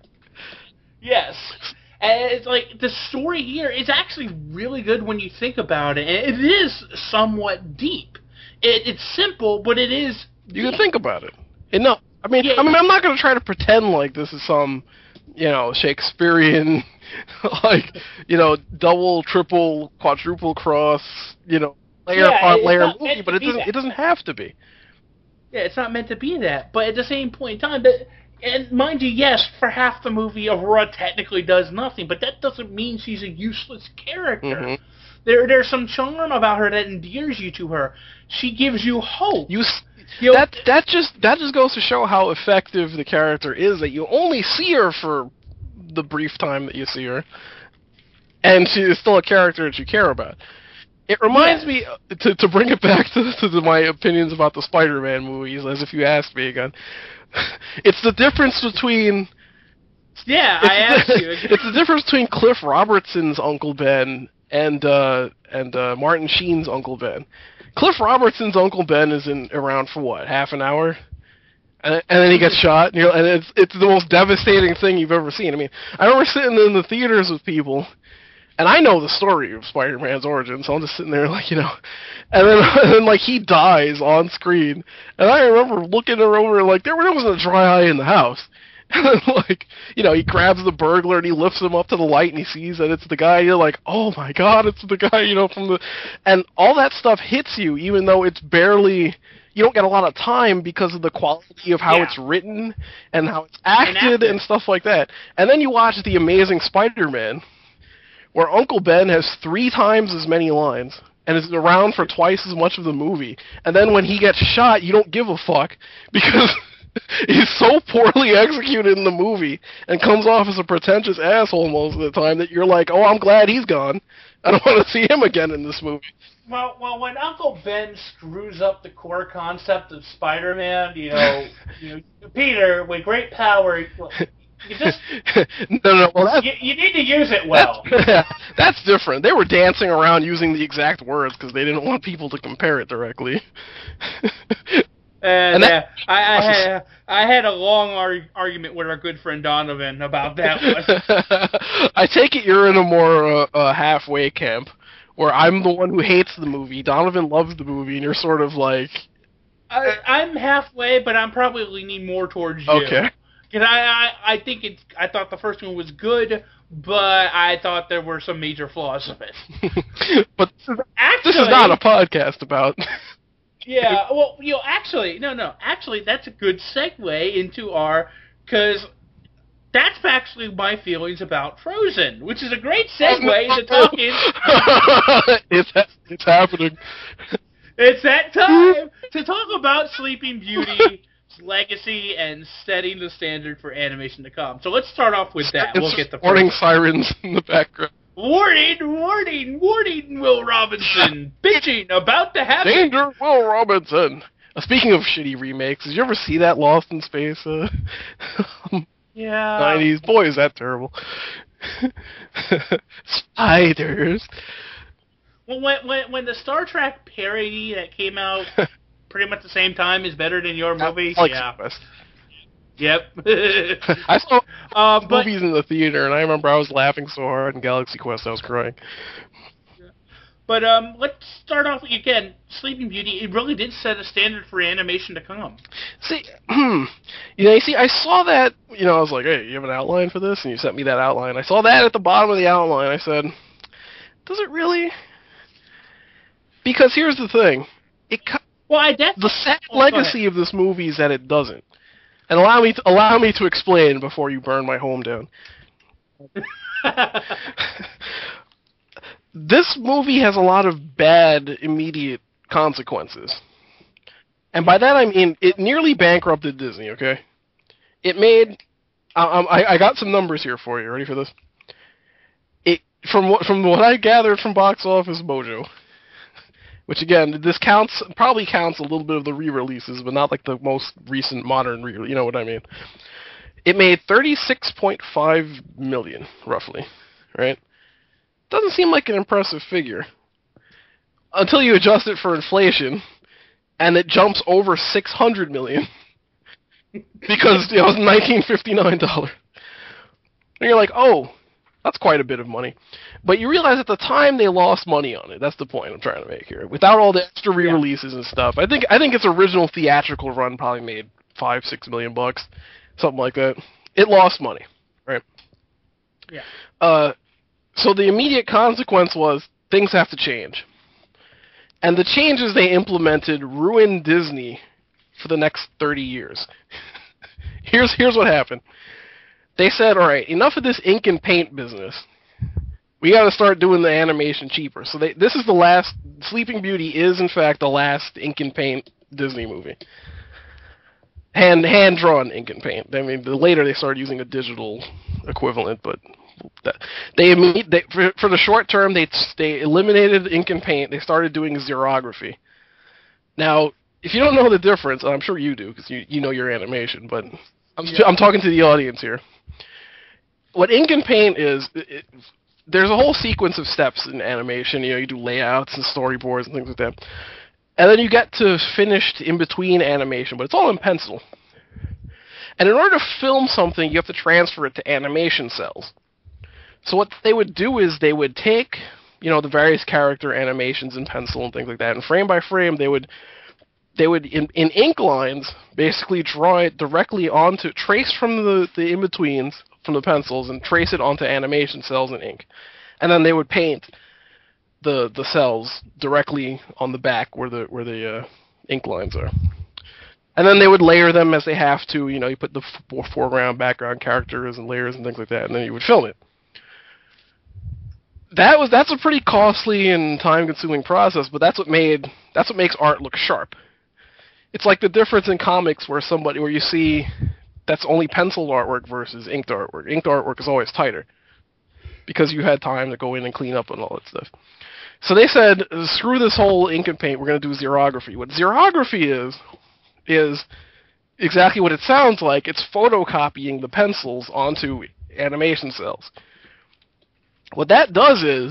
yes. And it's like, the story here is actually really good when you think about it. And it is somewhat deep. It, it's simple, but it is deep. You can think about it. And no, I mean, yeah, I mean, I'm not going to try to pretend like this is some, you know, Shakespearean, like, you know, double, triple, quadruple cross, you know, layer yeah, upon layer movie, but it doesn't, that. it doesn't have to be. Yeah, it's not meant to be that. But at the same point in time, but... And mind you, yes, for half the movie, Aurora technically does nothing, but that doesn't mean she's a useless character. Mm-hmm. There, there's some charm about her that endears you to her. She gives you hope. You, you that know, that just that just goes to show how effective the character is. That you only see her for the brief time that you see her, and she is still a character that you care about. It reminds yes. me to to bring it back to, to the, my opinions about the Spider-Man movies, as if you asked me again. It's the difference between... Yeah, I asked you. Again. It's the difference between Cliff Robertson's Uncle Ben and uh, and uh, Martin Sheen's Uncle Ben. Cliff Robertson's Uncle Ben is in around for what, half an hour? And, and then he gets shot, and, you're, and it's it's the most devastating thing you've ever seen. I mean, I remember sitting in the theaters with people, and I know the story of Spider-Man's origin, so I'm just sitting there like, you know, and then, and then like, he dies on screen, and I remember looking over, like, there wasn't a dry eye in the house. And then, like, you know, he grabs the burglar, and he lifts him up to the light, and he sees that it's the guy, and you're like, oh my god, it's the guy, you know, from the... And all that stuff hits you, even though it's barely... You don't get a lot of time because of the quality of how Yeah. it's written and how it's acted acted. and stuff like that. And then you watch The Amazing Spider-Man, where Uncle Ben has three times as many lines and is around for twice as much of the movie. And then when he gets shot, you don't give a fuck because he's so poorly executed in the movie and comes off as a pretentious asshole most of the time that you're like, oh, I'm glad he's gone. I don't want to see him again in this movie. Well, well, when Uncle Ben screws up the core concept of Spider-Man, you know, you know, Peter, with great power, well, you just no, no, well, that's, you, you need to use it well. That's, that's different. They were dancing around using the exact words because they didn't want people to compare it directly. And, And that- uh, I, I had I had a long ar- argument with our good friend Donovan about that one. I take it you're in a more uh, uh, halfway camp, where I'm the one who hates the movie, Donovan loves the movie, and you're sort of like... I, I'm halfway, but I'm probably leaning more towards you. Okay. Because I, I, I think it's. I thought the first one was good, but I thought there were some major flaws of it. But Actually, this is not a podcast about... Yeah, well, you know, actually, no, no, actually, that's a good segue into our, because that's actually my feelings about Frozen, which is a great segue into talking. it's, it's happening. It's that time to talk about Sleeping Beauty's legacy and setting the standard for animation to come. So let's start off with that. We'll get the warning first. sirens in the background. Warning, warning, warning, Will Robinson. Bitching about to happen. Danger, Will Robinson. Uh, speaking of shitty remakes, did you ever see that Lost in Space? Uh, Yeah. nineties. Boy, is that terrible. Spiders. Well, when, when, when the Star Trek parody that came out pretty much the same time is better than your movie, Like yeah. Quest. Yep. I saw uh, but, movies in the theater, and I remember I was laughing so hard in Galaxy Quest I was crying. But um, let's start off with, again, Sleeping Beauty. It really did set a standard for animation to come. See, you know, you see, I saw that, you know, I was like, hey, you have an outline for this? And you sent me that outline. I saw that at the bottom of the outline. I said, does it really? Because here's the thing. It well, I definitely... The sad oh, legacy of this movie is that it doesn't. And allow me to, allow me to explain before you burn my home down. This movie has a lot of bad immediate consequences. And by that I mean, it nearly bankrupted Disney, okay? It made... Um, I, I got some numbers here for you. Ready for this? It From what, from what I gathered from Box Office Mojo, which again, this counts, probably counts a little bit of the re-releases, but not like the most recent modern re you know what I mean. It made thirty-six point five million, roughly, right? Doesn't seem like an impressive figure. Until you adjust it for inflation, and it jumps over six hundred million. Because it was nineteen fifty-nine dollars. And you're like, oh, that's quite a bit of money. But you realize at the time they lost money on it. That's the point I'm trying to make here. Without all the extra re-releases and stuff. I think I think its original theatrical run probably made five, six million bucks. Something like that. It lost money. Right? Yeah. Uh so the immediate consequence was things have to change. And the changes they implemented ruined Disney for the next thirty years. here's here's what happened. They said, all right, enough of this ink and paint business. We got to start doing the animation cheaper. So they, this is the last, Sleeping Beauty is in fact the last ink and paint Disney movie. Hand hand drawn ink and paint. I mean, the, later they started using a digital equivalent, but that, they, they for, for the short term they they eliminated ink and paint. They started doing xerography. Now, if you don't know the difference, I'm sure you do because you you know your animation, but I'm yeah. I'm talking to the audience here. What ink and paint is, it, there's a whole sequence of steps in animation. You know, you do layouts and storyboards and things like that. And then you get to finished in-between animation, but it's all in pencil. And in order to film something, you have to transfer it to animation cells. So what they would do is they would take, you know, the various character animations in pencil and things like that, and frame by frame, they would, they would in, in ink lines, basically draw it directly onto, trace from the, the in-betweens from the pencils, and trace it onto animation cells in ink. And then they would paint the the cells directly on the back where the where the uh, ink lines are. And then they would layer them as they have to. You know, you put the f- foreground, background characters and layers and things like that, and then you would film it. That was that's a pretty costly and time-consuming process, but that's what made that's what makes art look sharp. It's like the difference in comics where somebody where you see that's only penciled artwork versus inked artwork. Inked artwork is always tighter because you had time to go in and clean up and all that stuff. So they said, screw this whole ink and paint, we're going to do xerography. What xerography is, is exactly what it sounds like. It's photocopying the pencils onto animation cells. What that does is,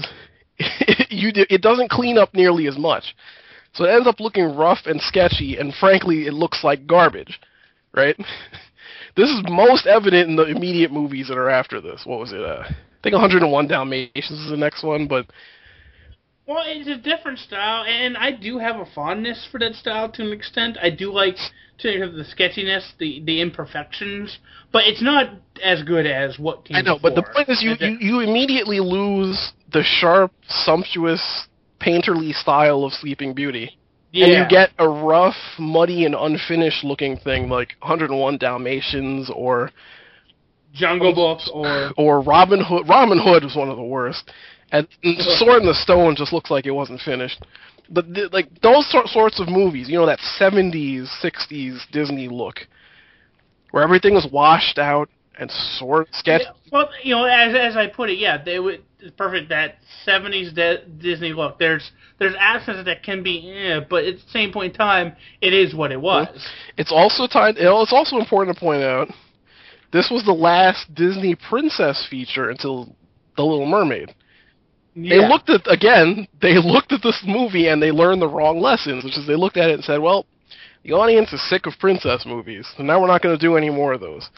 you do, it doesn't clean up nearly as much. So it ends up looking rough and sketchy, and frankly, it looks like garbage, right? This is most evident in the immediate movies that are after this. What was it? Uh, I think one oh one Dalmatians is the next one, but... Well, it's a different style, and I do have a fondness for that style to an extent. I do like to have the sketchiness, the, the imperfections, but it's not as good as what came I know, before. But the point is you, you, you immediately lose the sharp, sumptuous, painterly style of Sleeping Beauty. Yeah. And you get a rough, muddy, and unfinished-looking thing like one oh one Dalmatians or... Jungle Book or... Or Robin Hood. Robin Hood was one of the worst. And Sword in the Stone just looks like it wasn't finished. But, the, like, those sort, sorts of movies, you know, that seventies, sixties Disney look, where everything was washed out and sort of sketched. Yeah, well, you know, as as I put it, yeah, they would, it's perfect, that seventies de- Disney look. There's there's aspects that can be, eh, but at the same point in time, it is what it was. It's also time, it's also important to point out, this was the last Disney princess feature until The Little Mermaid. Yeah. They looked at, again, they looked at this movie and they learned the wrong lessons, which is they looked at it and said, well, the audience is sick of princess movies, so now we're not going to do any more of those.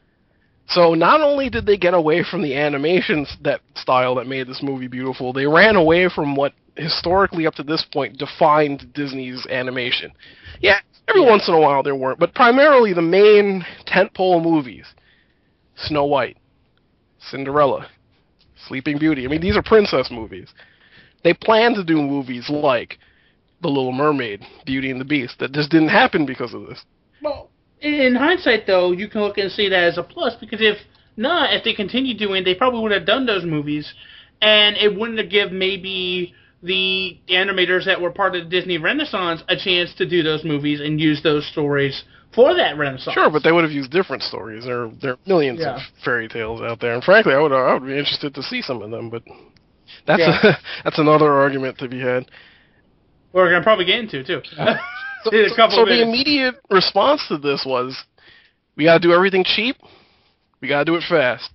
So not only did they get away from the animation that style that made this movie beautiful, they ran away from what historically up to this point defined Disney's animation. Yeah, every yeah. once in a while there weren't, but primarily the main tentpole movies, Snow White, Cinderella, Sleeping Beauty. I mean, these are princess movies. They planned to do movies like The Little Mermaid, Beauty and the Beast. That just didn't happen because of this. Well, in hindsight, though, you can look and see that as a plus, because if not, if they continued doing, they probably would have done those movies, and it wouldn't have given maybe the animators that were part of the Disney Renaissance a chance to do those movies and use those stories for that Renaissance. Sure, but they would have used different stories. There, there are millions yeah. of fairy tales out there, and frankly, I would, I would be interested to see some of them. But that's yeah. a, that's another argument to be had. We're gonna probably get into too. so so, so the immediate response to this was, we gotta do everything cheap. We gotta do it fast,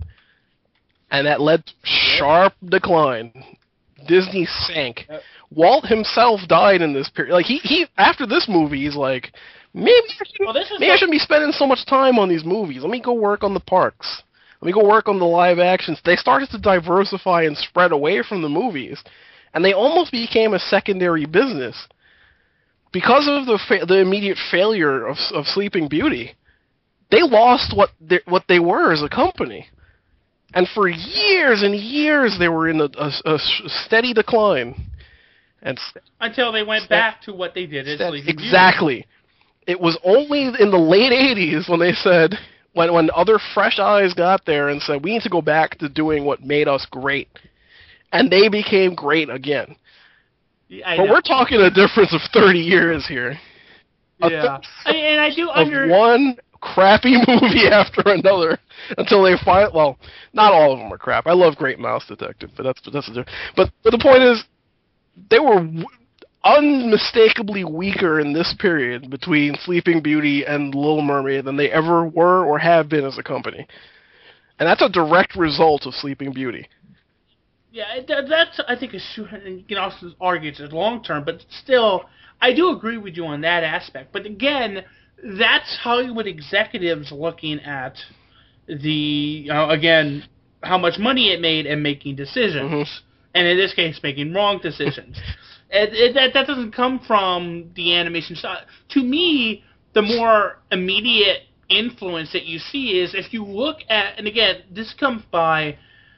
and that led to sharp decline. Disney sank. Yep. Walt himself died in this period. Like he, he after this movie, he's like, maybe I shouldn't, well, maybe like, I shouldn't be spending so much time on these movies. Let me go work on the parks. Let me go work on the live actions. They started to diversify and spread away from the movies, and they almost became a secondary business because of the fa- the immediate failure of of Sleeping Beauty. They lost what they, what they were as a company. And for years and years, they were in a, a, a steady decline. And st- Until they went st- back to what they did at Sleeping Beauty. Exactly. It was only in the late eighties when they said, when, when other fresh eyes got there and said, we need to go back to doing what made us great. And they became great again. Yeah, but know. We're talking a difference of thirty years here. Yeah. I, and I do under... Of one crappy movie after another until they find, well, not all of them are crap. I love Great Mouse Detective, but that's that's a different. But but the point is, they were w- unmistakably weaker in this period between Sleeping Beauty and Little Mermaid than they ever were or have been as a company, and that's a direct result of Sleeping Beauty. Yeah, that's I think is, you can also argue it's long term, but still, I do agree with you on that aspect. But again, that's Hollywood executives looking at the, uh, again, how much money it made and making decisions. Mm-hmm. And in this case, making wrong decisions. it, it, that, that doesn't come from the animation style. To me, the more immediate influence that you see is if you look at, and again, this comes by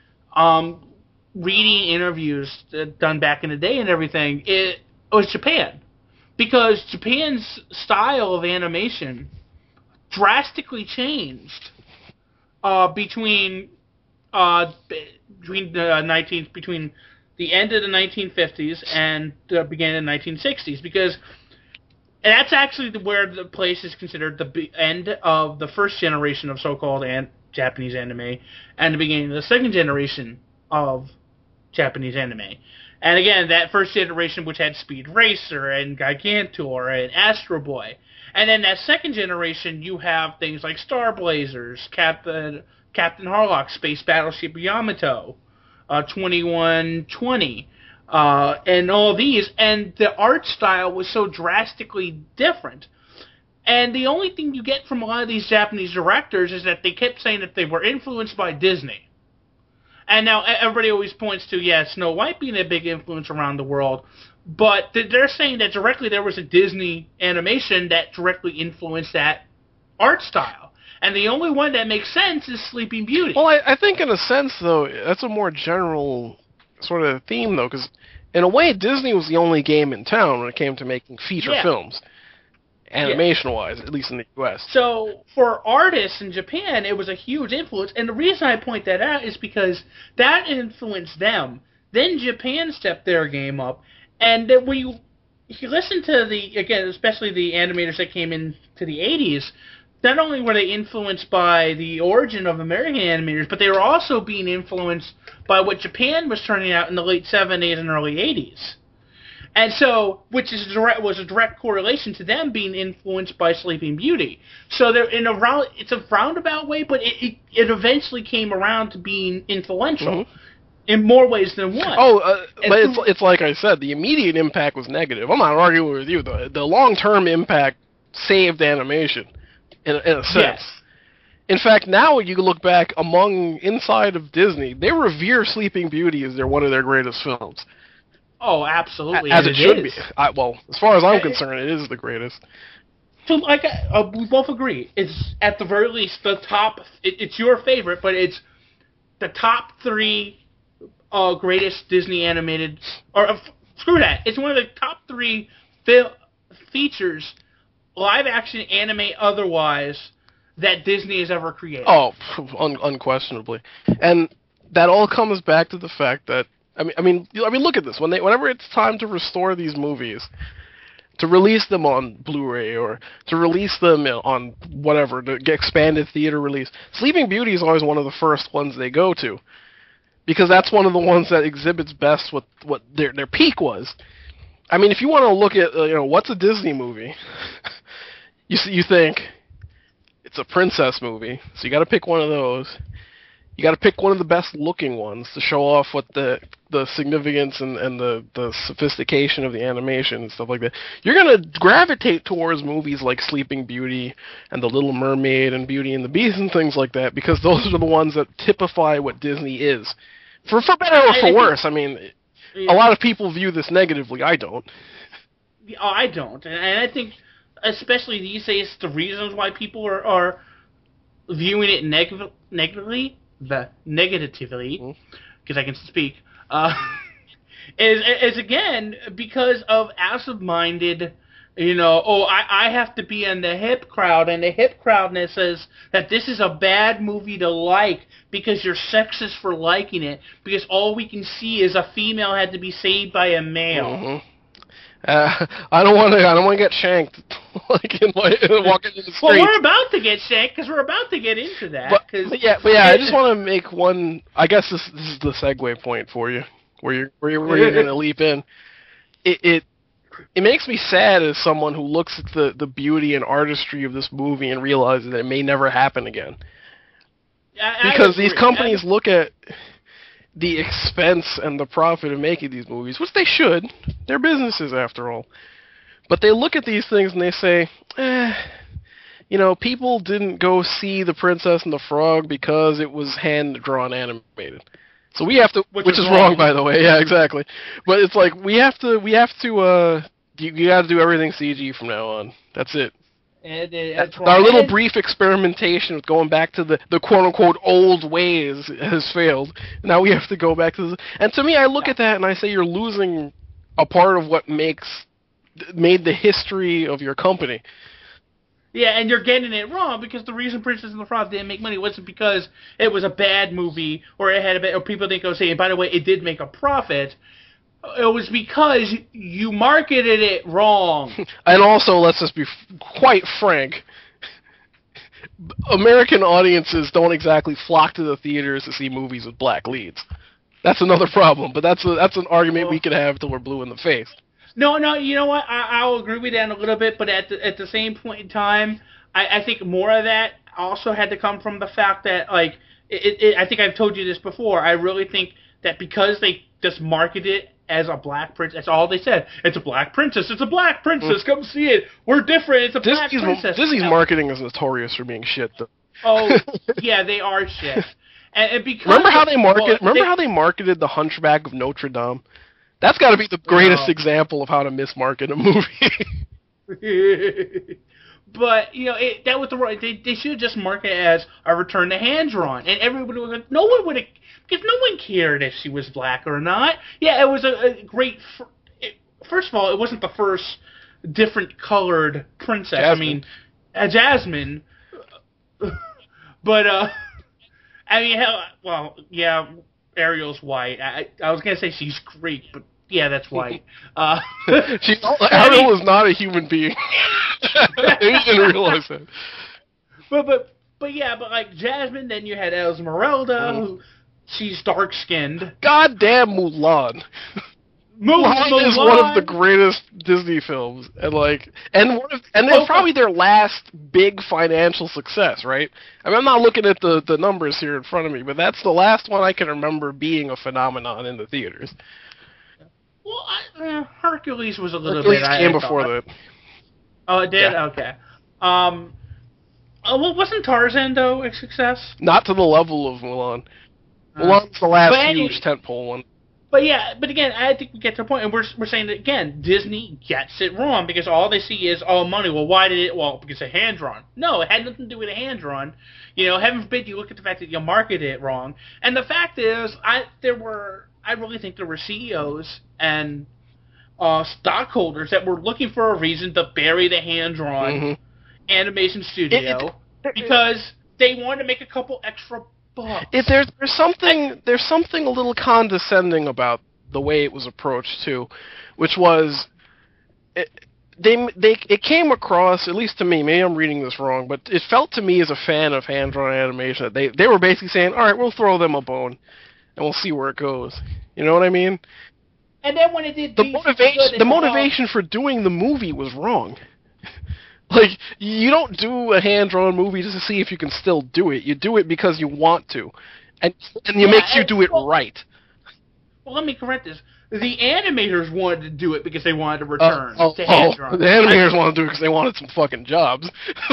um, reading interviews done back in the day and everything, it was Japan. Because Japan's style of animation drastically changed uh, between uh, between the nineteenth between the end of the nineteen fifties and the beginning of the nineteen sixties. Because that's actually where the place is considered the end of the first generation of so-called an- Japanese anime and the beginning of the second generation of Japanese anime. And again, that first generation, which had Speed Racer and Gigantor and Astro Boy. And then that second generation, you have things like Star Blazers, Captain Captain Harlock, Space Battleship Yamato, uh, twenty-one twenty, uh, and all these. And the art style was so drastically different. And the only thing you get from a lot of these Japanese directors is that they kept saying that they were influenced by Disney. And now everybody always points to, yeah, Snow White being a big influence around the world, but they're saying that directly there was a Disney animation that directly influenced that art style. And the only one that makes sense is Sleeping Beauty. Well, I, I think in a sense, though, that's a more general sort of theme, though, because in a way, Disney was the only game in town when it came to making feature yeah. films. Animation-wise, yeah. At least in the U S. So, for artists in Japan, it was a huge influence, and the reason I point that out is because that influenced them. Then Japan stepped their game up, and then when you, if you listen to the, again, especially the animators that came into the eighties, not only were they influenced by the origin of American animators, but they were also being influenced by what Japan was turning out in the late seventies and early eighties. And so, which is a direct, was a direct correlation to them being influenced by Sleeping Beauty. So they're in a round, it's a roundabout way, but it, it, it eventually came around to being influential mm-hmm. in more ways than one. Oh, uh, but it's it's like I said, the immediate impact was negative. I'm not arguing with you. The the long term impact saved animation, in in a sense. Yes. In fact, now you look back among inside of Disney, they revere Sleeping Beauty as their one of their greatest films. Oh, absolutely. As it, it should is. be. I, well, as far as I'm concerned, it is the greatest. So, like, uh, we both agree. It's, at the very least, the top... It, it's your favorite, but it's the top three uh, greatest Disney animated... Or, uh, screw that. It's one of the top three fil- features, live-action, anime, otherwise, that Disney has ever created. Oh, un- unquestionably. And that all comes back to the fact that I mean, I mean, I mean, look at this. When they, whenever it's time to restore these movies, to release them on Blu-ray or to release them on whatever, to get expanded theater release, Sleeping Beauty is always one of the first ones they go to, because that's one of the ones that exhibits best what what their their peak was. I mean, if you want to look at, uh, you know, what's a Disney movie, you you think it's a princess movie, so you got to pick one of those. You got to pick one of the best-looking ones to show off what the the significance and, and the, the sophistication of the animation and stuff like that. You're going to gravitate towards movies like Sleeping Beauty and The Little Mermaid and Beauty and the Beast and things like that, because those are the ones that typify what Disney is. For for better or for worse. I mean, a lot of people view this negatively. I don't. Oh, I don't. And I think, especially these days, the reasons why people are, are viewing it neg- negatively... the negatively, because mm-hmm. I can speak, uh, is, is again because of absent-minded, you know, oh, I, I have to be in the hip crowd, and the hip crowdness says that this is a bad movie to like because you're sexist for liking it, because all we can see is a female had to be saved by a male. Mm-hmm. Uh, I don't want to. I don't want to get shanked, like in, like, walking in the street. Well, we're about to get shanked because we're about to get into that. But, but yeah, but yeah, I just want to make one. I guess this this is the segue point for you, where you're where you're, where you're going to leap in. It it it makes me sad as someone who looks at the the beauty and artistry of this movie and realizes that it may never happen again. I, because I these companies I, look at the expense and the profit of making these movies, which they should. They're businesses, after all. But they look at these things and they say, eh, you know, people didn't go see The Princess and the Frog because it was hand-drawn animated. So we have to, which, which is wrong, wrong, by the way. Yeah, exactly. But it's like we have to, we have to. Uh, you, you got to do everything C G from now on. That's it. And, uh, Our little brief experimentation with going back to the, the quote-unquote old ways has failed. Now we have to go back to the... And to me, I look yeah. at that and I say you're losing a part of what makes made the history of your company. Yeah, and you're getting it wrong, because the reason Princess and the Frog didn't make money wasn't because it was a bad movie, or it had a bad, or people didn't go say, and by the way, it did make a profit. It was because you marketed it wrong. And also, let's just be quite frank, American audiences don't exactly flock to the theaters to see movies with black leads. That's another problem, but that's a, that's an argument we could have till we're blue in the face. No, no, you know what? I, I'll agree with that a little bit, but at the, at the same point in time, I, I think more of that also had to come from the fact that, like, it, it, I think I've told you this before, I really think that because they just marketed it as a black princess, that's all they said. It's a black princess. It's a black princess. Come see it. We're different. It's a Disney's, black princess. Disney's marketing is notorious for being shit, though. Oh, yeah, they are shit. And, and because remember how they market? well, remember they, how they marketed The Hunchback of Notre Dame? That's got to be the greatest no. example of how to mismarket a movie. But, you know, it, that was the right. They, they should have just marketed it as a return to hand-drawn. And everybody was like, no one would have, because no one cared if she was black or not. Yeah, it was a, a great, it, first of all, it wasn't the first different colored princess. Jasmine. I mean, uh, Jasmine. But, uh, I mean, hell, well, yeah, Ariel's white. I, I was going to say she's Greek, but yeah, that's white. Uh, she, Ariel is not a human being. You didn't realize that. But, but, but yeah, but like Jasmine, then you had Esmeralda, mm. who, she's dark-skinned. Goddamn Mulan. Mulan, Mulan is one of the greatest Disney films, and like, and one of, and it's probably their last big financial success, right? I mean, I'm not looking at the, the numbers here in front of me, but that's the last one I can remember being a phenomenon in the theaters. Well, I, uh, Hercules was a little Hercules bit. Hercules came I, I before thought. that. Oh, it did? Yeah. Okay. Um, uh, well, wasn't Tarzan, though, a success? Not to the level of Mulan. Uh, Mulan's the last huge tentpole one. But yeah, but again, I think we get to the point, and we're we're saying that again, Disney gets it wrong because all they see is all money. Well, why did it? Well, because it's hand drawn. No, it had nothing to do with a hand drawn. You know, heaven forbid you look at the fact that you marketed it wrong. And the fact is, I there were I really think there were C E Os and uh, stockholders that were looking for a reason to bury the hand drawn mm-hmm. animation studio it, it, because they wanted to make a couple extra. If there's there's something there's something a little condescending about the way it was approached too, which was it, they they it came across, at least to me, maybe I'm reading this wrong, but it felt to me as a fan of hand drawn animation that they they were basically saying, all right, we'll throw them a bone and we'll see where it goes. You know what I mean? And then when it did the motivation the motivation for doing the movie was wrong. Like, you don't do a hand-drawn movie just to see if you can still do it. You do it because you want to. And and it yeah, makes you do it well, right. Well, let me correct this. The animators wanted to do it because they wanted to return uh, oh, to hand-drawn. Oh, the animators wanted to do it because they wanted some fucking jobs.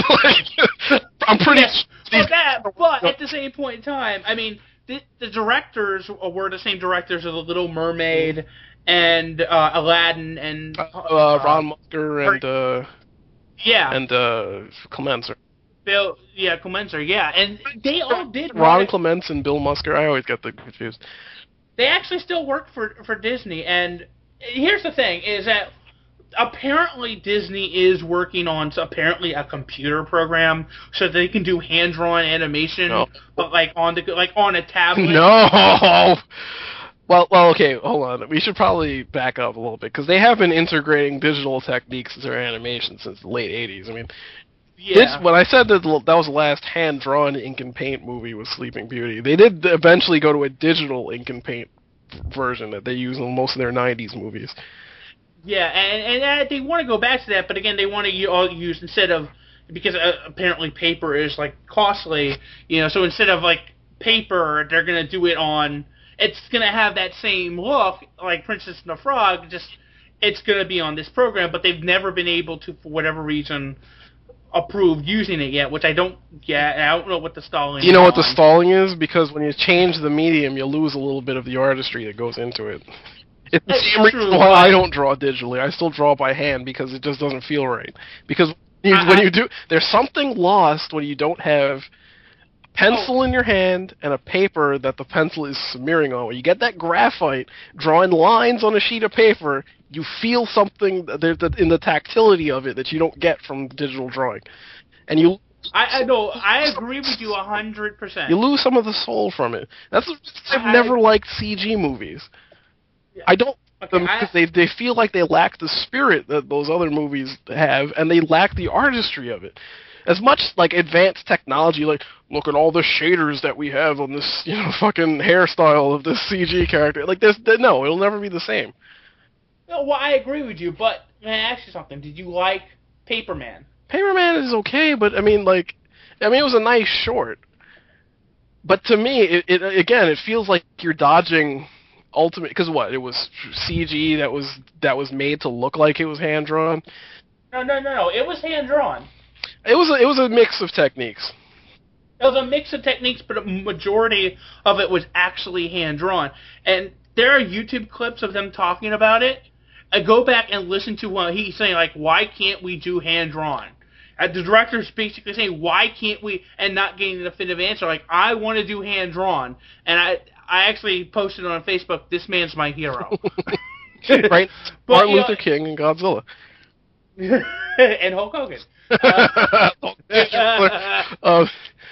Like, I'm pretty yes, sure... that, but at the same point in time, I mean, the, the directors were the same directors of The Little Mermaid and uh, Aladdin and... Uh, uh, Ron Musker and... Uh, Yeah. And uh, Clements. Bill, yeah, Clements, yeah. And they all did... Ron Clements and Bill Musker, I always get them confused. They actually still work for, for Disney, and here's the thing, is that apparently Disney is working on apparently a computer program so they can do hand-drawn animation, no. but like on the like on a tablet. No! Well, well, okay, hold on. We should probably back up a little bit, because they have been integrating digital techniques into their animation since the late eighties. I mean, yeah. this, when I said that that was the last hand-drawn ink and paint movie was Sleeping Beauty, they did eventually go to a digital ink and paint version that they use in most of their nineties movies. Yeah, and, and uh, they want to go back to that, but again, they want to use, instead of, because uh, apparently paper is, like, costly, you know, so instead of, like, paper, they're going to do it on... It's going to have that same look, like Princess and the Frog, just it's going to be on this program, but they've never been able to, for whatever reason, approved using it yet, which I don't get. I don't know what the stalling. You know what the on. stalling is? Because when you change the medium, you lose a little bit of the artistry that goes into it. It's the It's same reason true, why but- I don't draw digitally. I still draw by hand because it just doesn't feel right. Because you, I- when I- you do, there's something lost when you don't have a pencil in your hand and a paper that the pencil is smearing on. When you get that graphite drawing lines on a sheet of paper, you feel something there that in the tactility of it that you don't get from digital drawing, and you. I, I know. I agree with you a hundred percent. You lose some of the soul from it. That's the reason I've I- never liked C G movies. I don't like Okay, them I- because they they feel like they lack the spirit that those other movies have, and they lack the artistry of it. As much like advanced technology, like look at all the shaders that we have on this, you know, fucking hairstyle of this C G character. Like this, no, it'll never be the same. No, well, I agree with you, but may I ask you something? Did you like Paperman? Paperman is okay, but I mean, like, I mean, it was a nice short. But to me, it, it again, it feels like you're dodging ultimate because what? It was C G that was that was made to look like it was hand drawn. No, no, no, no. It was hand drawn. It was a, it was a mix of techniques. It was a mix of techniques, but a majority of it was actually hand drawn. And there are YouTube clips of them talking about it. I go back and listen to one. He's saying like, "Why can't we do hand drawn?" Uh, the director's basically saying, "Why can't we?" and not getting a definitive answer. Like, I want to do hand drawn, and I I actually posted on Facebook, "This man's my hero." Right? But, Martin you know- Luther King and Godzilla. and Hulk Hogan. Uh, uh,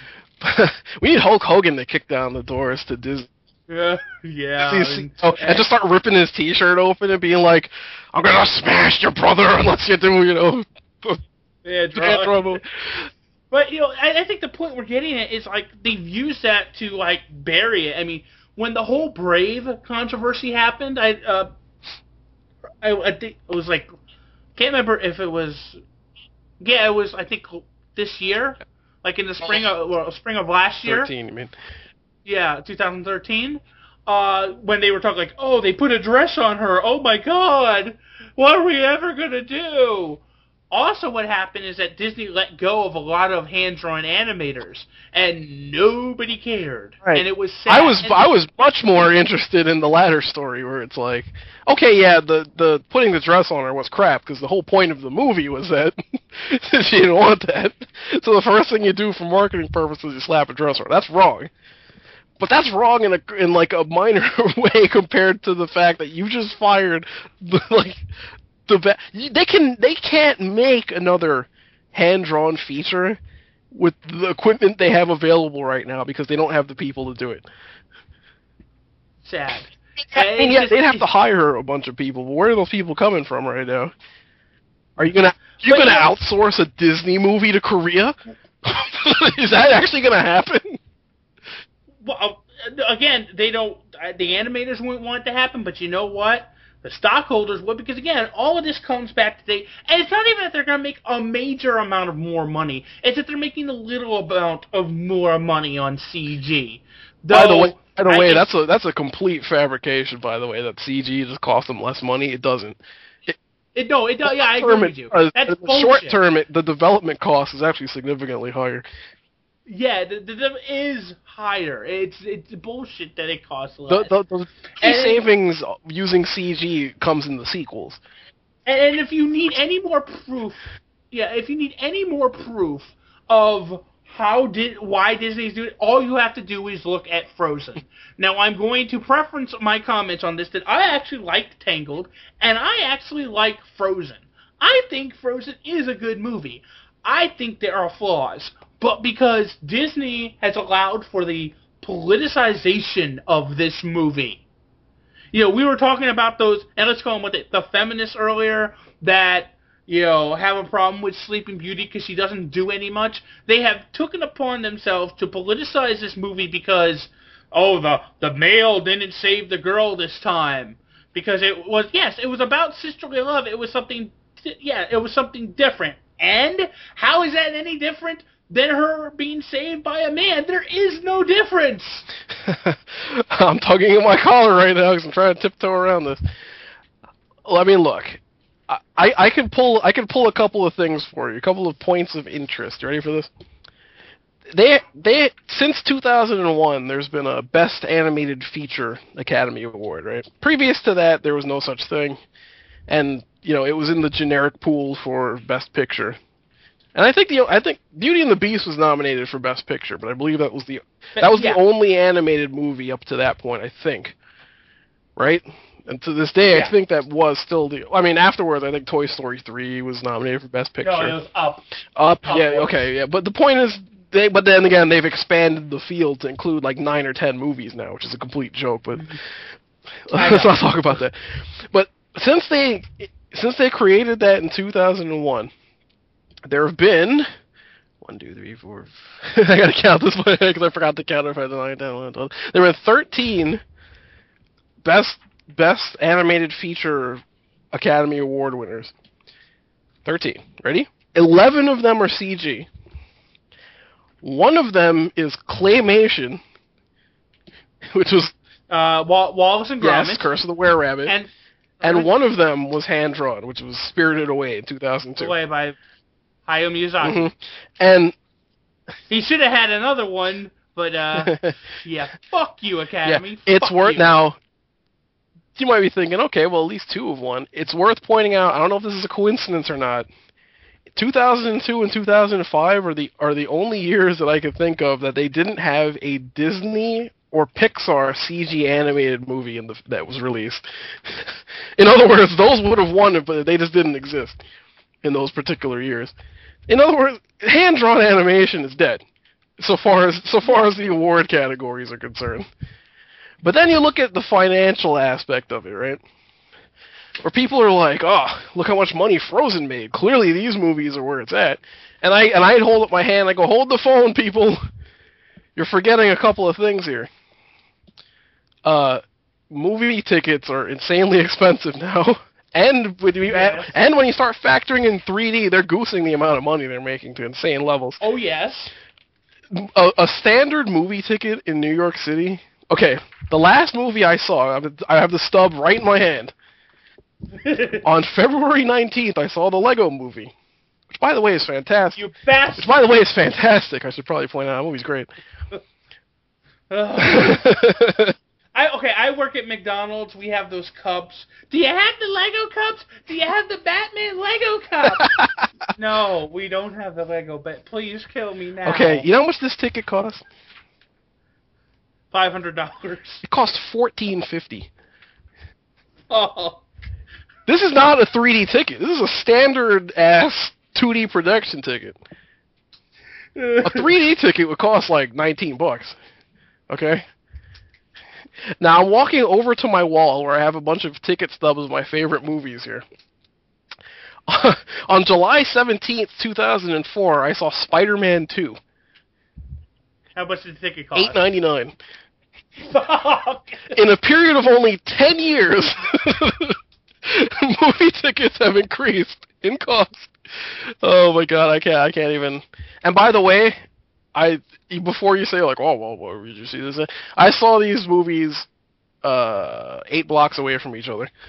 we need Hulk Hogan to kick down the doors to Disney. yeah, yeah. You see- and- oh, and just start ripping his T-shirt open and being like, "I'm gonna smash your brother unless you do, you know." yeah, hand draw. draw. But, you know, I, I think the point we're getting at is, like, they've used that to, like, bury it. I mean, when the whole Brave controversy happened, I, uh, I, I think it was, like, can't remember if it was, yeah, it was, I think, this year, like, in the spring of, well, spring of last year. Thirteen, you mean? Yeah, twenty thirteen. Uh, when they were talking, like, oh, they put a dress on her. Oh, my God. What are we ever going to do? Also, what happened is that Disney let go of a lot of hand-drawn animators, and nobody cared. Right. And it was sad. I was And- I was much more interested in the latter story where it's like, okay, yeah, the the putting the dress on her was crap because the whole point of the movie was that she didn't want that. So the first thing you do for marketing purposes is you slap a dress on her. That's wrong. But that's wrong in a in like a minor way compared to the fact that you just fired the, like the be- they can they can't make another hand-drawn feature with the equipment they have available right now because they don't have the people to do it. sad. I mean, yeah, It's they'd just- have to hire a bunch of people, but where are those people coming from right now? Are you gonna you But gonna yeah. outsource a Disney movie to Korea? Is that actually gonna happen? Well, uh, again, they don't. Uh, the animators wouldn't want it to happen, but you know what? The stockholders would, because again, all of this comes back to they. And it's not even that they're going to make a major amount of more money. It's that they're making a little amount of more money on C G. By the Though, way, by the I way, think- that's a that's a complete fabrication. By the way, that C G just costs them less money. It doesn't. It, no, it does. Yeah, I agree Term, with you. uh, That's the bullshit. short term, it, the development cost is actually significantly higher. Yeah, the, the, the is higher. It's it's bullshit that it costs The, less. the, the key And- savings using C G comes in the sequels. And, and if you need any more proof, yeah, if you need any more proof of how did why Disney's doing it, all you have to do is look at Frozen. Now, I'm going to preference my comments on this that I actually liked Tangled, and I actually like Frozen. I think Frozen is a good movie. I think there are flaws, but because Disney has allowed for the politicization of this movie. You know, we were talking about those, and let's call them what they, the feminists earlier that, you know, have a problem with Sleeping Beauty because she doesn't do any much. They have taken upon themselves to politicize this movie because, oh, the the male didn't save the girl this time. Because it was, yes, it was about sisterly love. It was something, yeah, it was something different. And how is that any different than her being saved by a man? There is no difference. I'm tugging at my collar right now because I'm trying to tiptoe around this. Well, I mean, look, I, I can pull I can pull a couple of things for you, a couple of points of interest. You ready for this? They they since two thousand one, there's been a Best Animated Feature Academy Award, right? Previous to that, there was no such thing, and you know it was in the generic pool for Best Picture. And I think the I think Beauty and the Beast was nominated for Best Picture, but I believe that was the that was yeah. the only animated movie up to that point, I think. Right? And to this day, yeah. I think that was still the. I mean, afterwards, I think Toy Story three was nominated for Best Picture. No, it was Up. Up, Up yeah, was. okay, yeah. But the point is, they. But then again, they've expanded the field to include like nine or ten movies now, which is a complete joke. But let's not talk about that. But since they since they created that in two thousand one, there have been one, two, three, four. I gotta count this one because I forgot to count it. If I nine, ten, eleven, twelve. There were thirteen best. Best Animated Feature Academy Award winners. thirteen. Ready? eleven of them are C G. One of them is claymation, which was... Uh, Wall- Wallace and Gromit. Yes, Curse of the Were-Rabbit. And, and one of them was hand-drawn, which was Spirited Away in two thousand two. Away by Hayao Miyazaki. Mm-hmm. And... He should have had another one, but, uh, yeah, fuck you, Academy. Yeah, it's fuck worth... you. Now... You might be thinking, okay, well, at least two have won. It's worth pointing out, I don't know if this is a coincidence or not, two thousand two and two thousand five are the are the only years that I could think of that they didn't have a Disney or Pixar C G animated movie in the, that was released. In other words, those would have won it, but they just didn't exist in those particular years. In other words, hand-drawn animation is dead, so far as so far as the award categories are concerned. But then you look at the financial aspect of it, right? Where people are like, oh, look how much money Frozen made. Clearly these movies are where it's at. And I and I'd hold up my hand, I go, hold the phone, people. You're forgetting a couple of things here. Uh, movie tickets are insanely expensive now. And when you Yes. and when you start factoring in three D, they're goosing the amount of money they're making to insane levels. Oh, yes. A, a standard movie ticket in New York City... Okay, the last movie I saw, I have, I have the stub right in my hand. On February nineteenth, I saw the Lego Movie, which, by the way, is fantastic. You bastard. Which, by the way, is fantastic. I should probably point out, that movie's great. I okay, I work at McDonald's. We have those cups. Do you have the Lego cups? Do you have the Batman Lego cup? No, we don't have the Lego, but please kill me now. Okay, you know how much this ticket costs? Five hundred dollars. It costs fourteen fifty. Oh. This is not a three D ticket. This is a standard ass two D production ticket. A three D ticket would cost like nineteen bucks. Okay? Now I'm walking over to my wall where I have a bunch of ticket stubs of my favorite movies here. On July seventeenth, two thousand four, I saw Spider-Man two. How much did the ticket cost? eight ninety-nine. Fuck. In a period of only ten years, movie tickets have increased in cost. Oh my god, I can't, I can't even. And by the way, I before you say like, oh well, where did you see this? I saw these movies uh, eight blocks away from each other.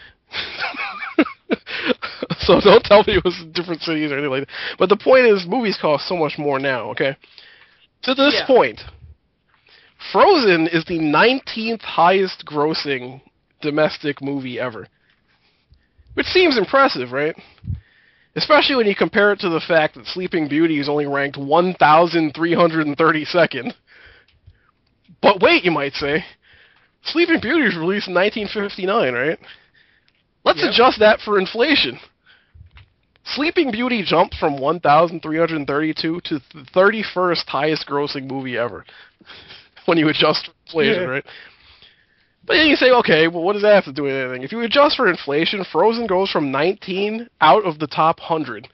So don't tell me it was in different cities or anything like that. But the point is, movies cost so much more now. Okay. To this Yeah. point, Frozen is the nineteenth highest grossing domestic movie ever. Which seems impressive, right? Especially when you compare it to the fact that Sleeping Beauty is only ranked one thousand three hundred thirty-second. But wait, you might say, Sleeping Beauty was released in nineteen fifty-nine, right? Let's Yep. adjust that for inflation. Sleeping Beauty jumped from one thousand three hundred thirty-two to the thirty-first highest grossing movie ever. When you adjust for inflation, Yeah. right? But then you say, okay, well, what does that have to do with anything? If you adjust for inflation, Frozen goes from nineteen out of the top one hundred.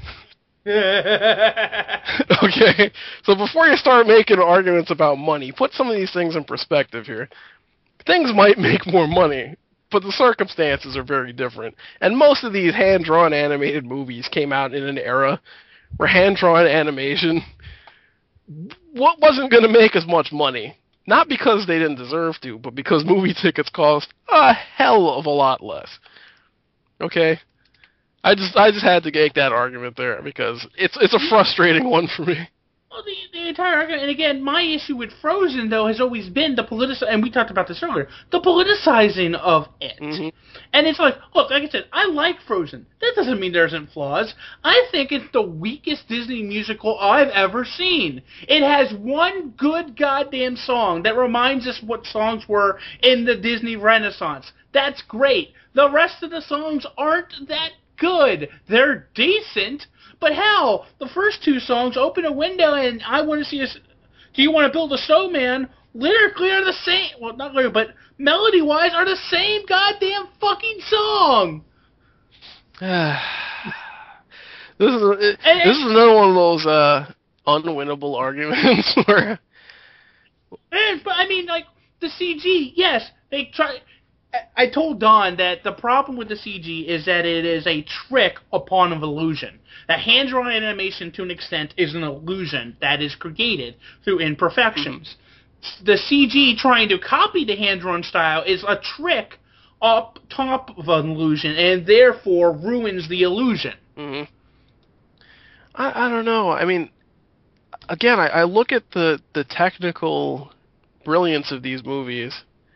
Okay? So before you start making arguments about money, put some of these things in perspective here. Things might make more money, but the circumstances are very different. And most of these hand-drawn animated movies came out in an era where hand-drawn animation what wasn't going to make as much money. Not because they didn't deserve to, but because movie tickets cost a hell of a lot less. Okay? I just I just had to make that argument there because it's it's a frustrating one for me. Well, the, the entire argument, and again, my issue with Frozen, though, has always been the politic, and we talked about this earlier, the politicizing of it. Mm-hmm. And it's like, look, like I said, I like Frozen. That doesn't mean there isn't flaws. I think it's the weakest Disney musical I've ever seen. It has one good goddamn song that reminds us what songs were in the Disney Renaissance. That's great. The rest of the songs aren't that good. They're decent. But hell, the first two songs, Open a Window and I Want to See Us, Do You Want to Build a Snowman, lyrically are the same, well, not lyrically, but melody-wise are the same goddamn fucking song. this is a, and, this is another one of those uh, unwinnable arguments where... And, but, I mean, like, the C G, yes, they try... I told Don that the problem with the C G is that it is a trick upon an illusion. The hand-drawn animation, to an extent, is an illusion that is created through imperfections. Mm-hmm. The C G trying to copy the hand-drawn style is a trick up top of an illusion, and therefore ruins the illusion. Mm-hmm. I, I don't know. I mean, again, I, I look at the, the technical brilliance of these movies,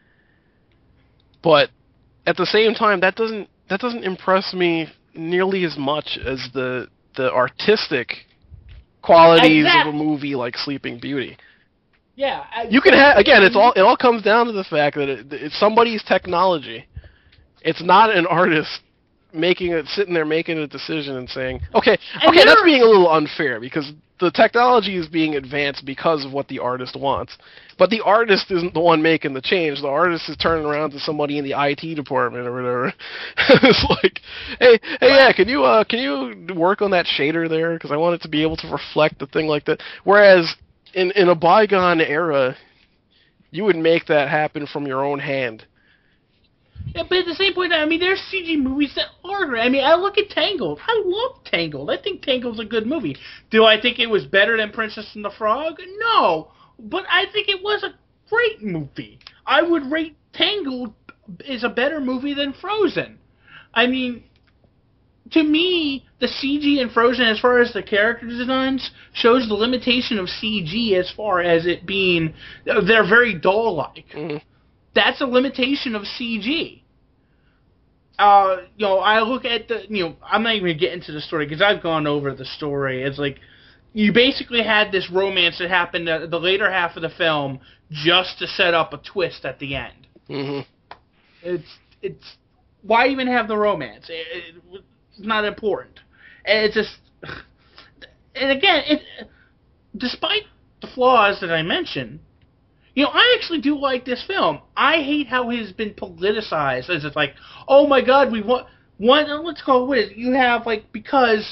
but at the same time, that doesn't that doesn't impress me nearly as much as the the artistic qualities exactly. of a movie like Sleeping Beauty. Yeah, I, you can have again. It's all it all comes down to the fact that it, it's somebody's technology. It's not an artist making it sitting there making a decision and saying, okay, okay, that's being a little unfair because the technology is being advanced because of what the artist wants. But the artist isn't the one making the change. The artist is turning around to somebody in the I T department or whatever. It's like, hey, hey, yeah, can you uh, can you work on that shader there? Because I want it to be able to reflect the thing like that. Whereas in in a bygone era, you would make that happen from your own hand. Yeah, but at the same point, I mean, there's C G movies that are great. I mean, I look at Tangled. I love Tangled. I think Tangled's a good movie. Do I think it was better than Princess and the Frog? No. But I think it was a great movie. I would rate Tangled is a better movie than Frozen. I mean, to me, the C G in Frozen, as far as the character designs, shows the limitation of C G as far as it being, they're very doll-like. Mm-hmm. That's a limitation of C G. Uh, you know, I look at the, you know, I'm not even going to get into the story because I've gone over the story. It's like, you basically had this romance that happened uh, the later half of the film just to set up a twist at the end. Mm-hmm. It's, it's, why even have the romance? It, it, it's not important. And it's just, and again, it, despite the flaws that I mentioned, you know, I actually do like this film. I hate how it has been politicized. As it's like, oh my God, we want one. Let's call it what it is. You have like because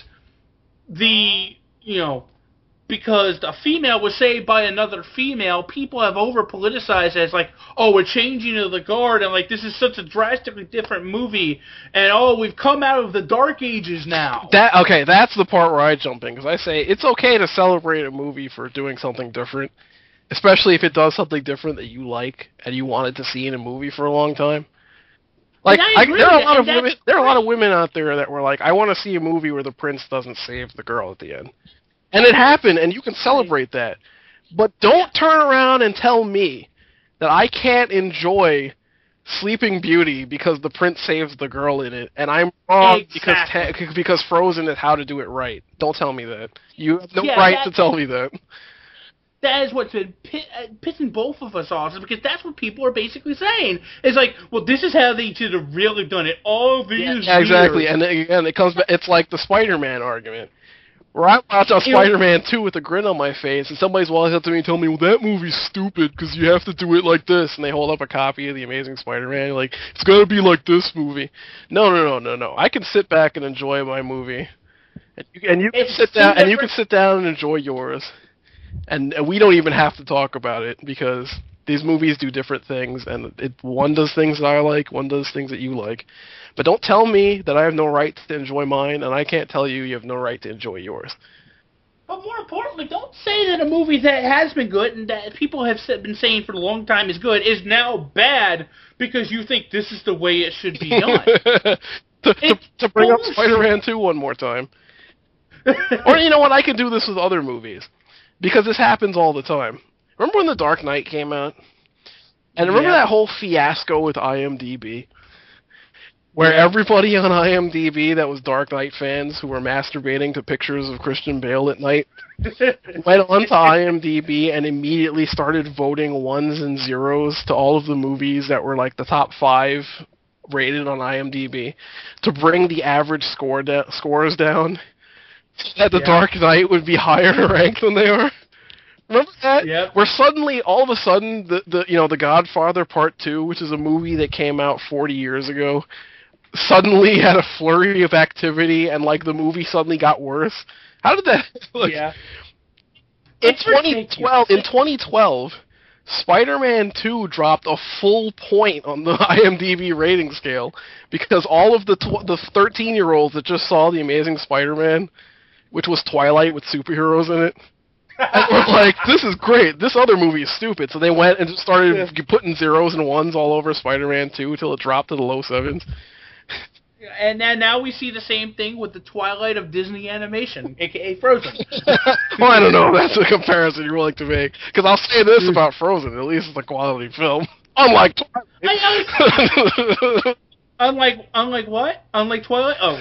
the you know because a female was saved by another female, people have over politicized it as like, oh, we're changing to the guard, and like this is such a drastically different movie, and oh, we've come out of the dark ages now. That okay, that's the part where I jump in because I say it's okay to celebrate a movie for doing something different. Especially if it does something different that you like and you wanted to see in a movie for a long time. Like, I I, there are a lot of women. There are a lot of women out there that were like, "I want to see a movie where the prince doesn't save the girl at the end," and it happened, and you can celebrate that. But don't turn around and tell me that I can't enjoy Sleeping Beauty because the prince saves the girl in it, and I'm wrong exactly. because because Frozen is how to do it right. Don't tell me that. You have no yeah, right to tell me that. That is what's been pit, uh, pissing both of us off, is because that's what people are basically saying. It's like, well, this is how they should have really done it all these yeah, years. Exactly, and again, it comes back. It's like the Spider-Man argument, where I watch a Spider-Man two with a grin on my face, and somebody's walking up to me and tell me, well, that movie's stupid because you have to do it like this, and they hold up a copy of The Amazing Spider-Man, like, it's got to be like this movie. No, no, no, no, no. I can sit back and enjoy my movie, and you, and you can it's sit down, and you can sit down and enjoy yours. And, and we don't even have to talk about it because these movies do different things, and it, one does things that I like, one does things that you like. But don't tell me that I have no right to enjoy mine, and I can't tell you you have no right to enjoy yours. But more importantly, don't say that a movie that has been good and that people have been saying for a long time is good is now bad because you think this is the way it should be done. to, to, to bring up Spider-Man two one more time. Or, you know what, I can do this with other movies. Because this happens all the time. Remember when The Dark Knight came out? And remember yeah. that whole fiasco with IMDb? Where yeah. everybody on IMDb that was Dark Knight fans who were masturbating to pictures of Christian Bale at night went onto IMDb and immediately started voting ones and zeros to all of the movies that were like the top five rated on IMDb to bring the average score da- scores down, that The yeah. Dark Knight would be higher ranked than they are. Remember that? Yep. Where suddenly, all of a sudden, the, the you know The Godfather Part Two, which is a movie that came out forty years ago, suddenly had a flurry of activity, and like the movie suddenly got worse. How did that? Like, yeah. In twenty twelve, in twenty twelve, Spider-Man two dropped a full point on the IMDb rating scale because all of the tw- the thirteen-year-olds that just saw The Amazing Spider-Man, which was Twilight with superheroes in it, and were like, "This is great. This other movie is stupid." So they went and just started yeah. putting zeros and ones all over Spider-Man two until it dropped to the low sevens. And then now we see the same thing with the Twilight of Disney animation, aka Frozen. Well, I don't know. That's a comparison you're willing to make. Because I'll say this about Frozen: at least it's a quality film. Unlike Twilight. I, I, unlike, unlike what? Unlike Twilight? Oh.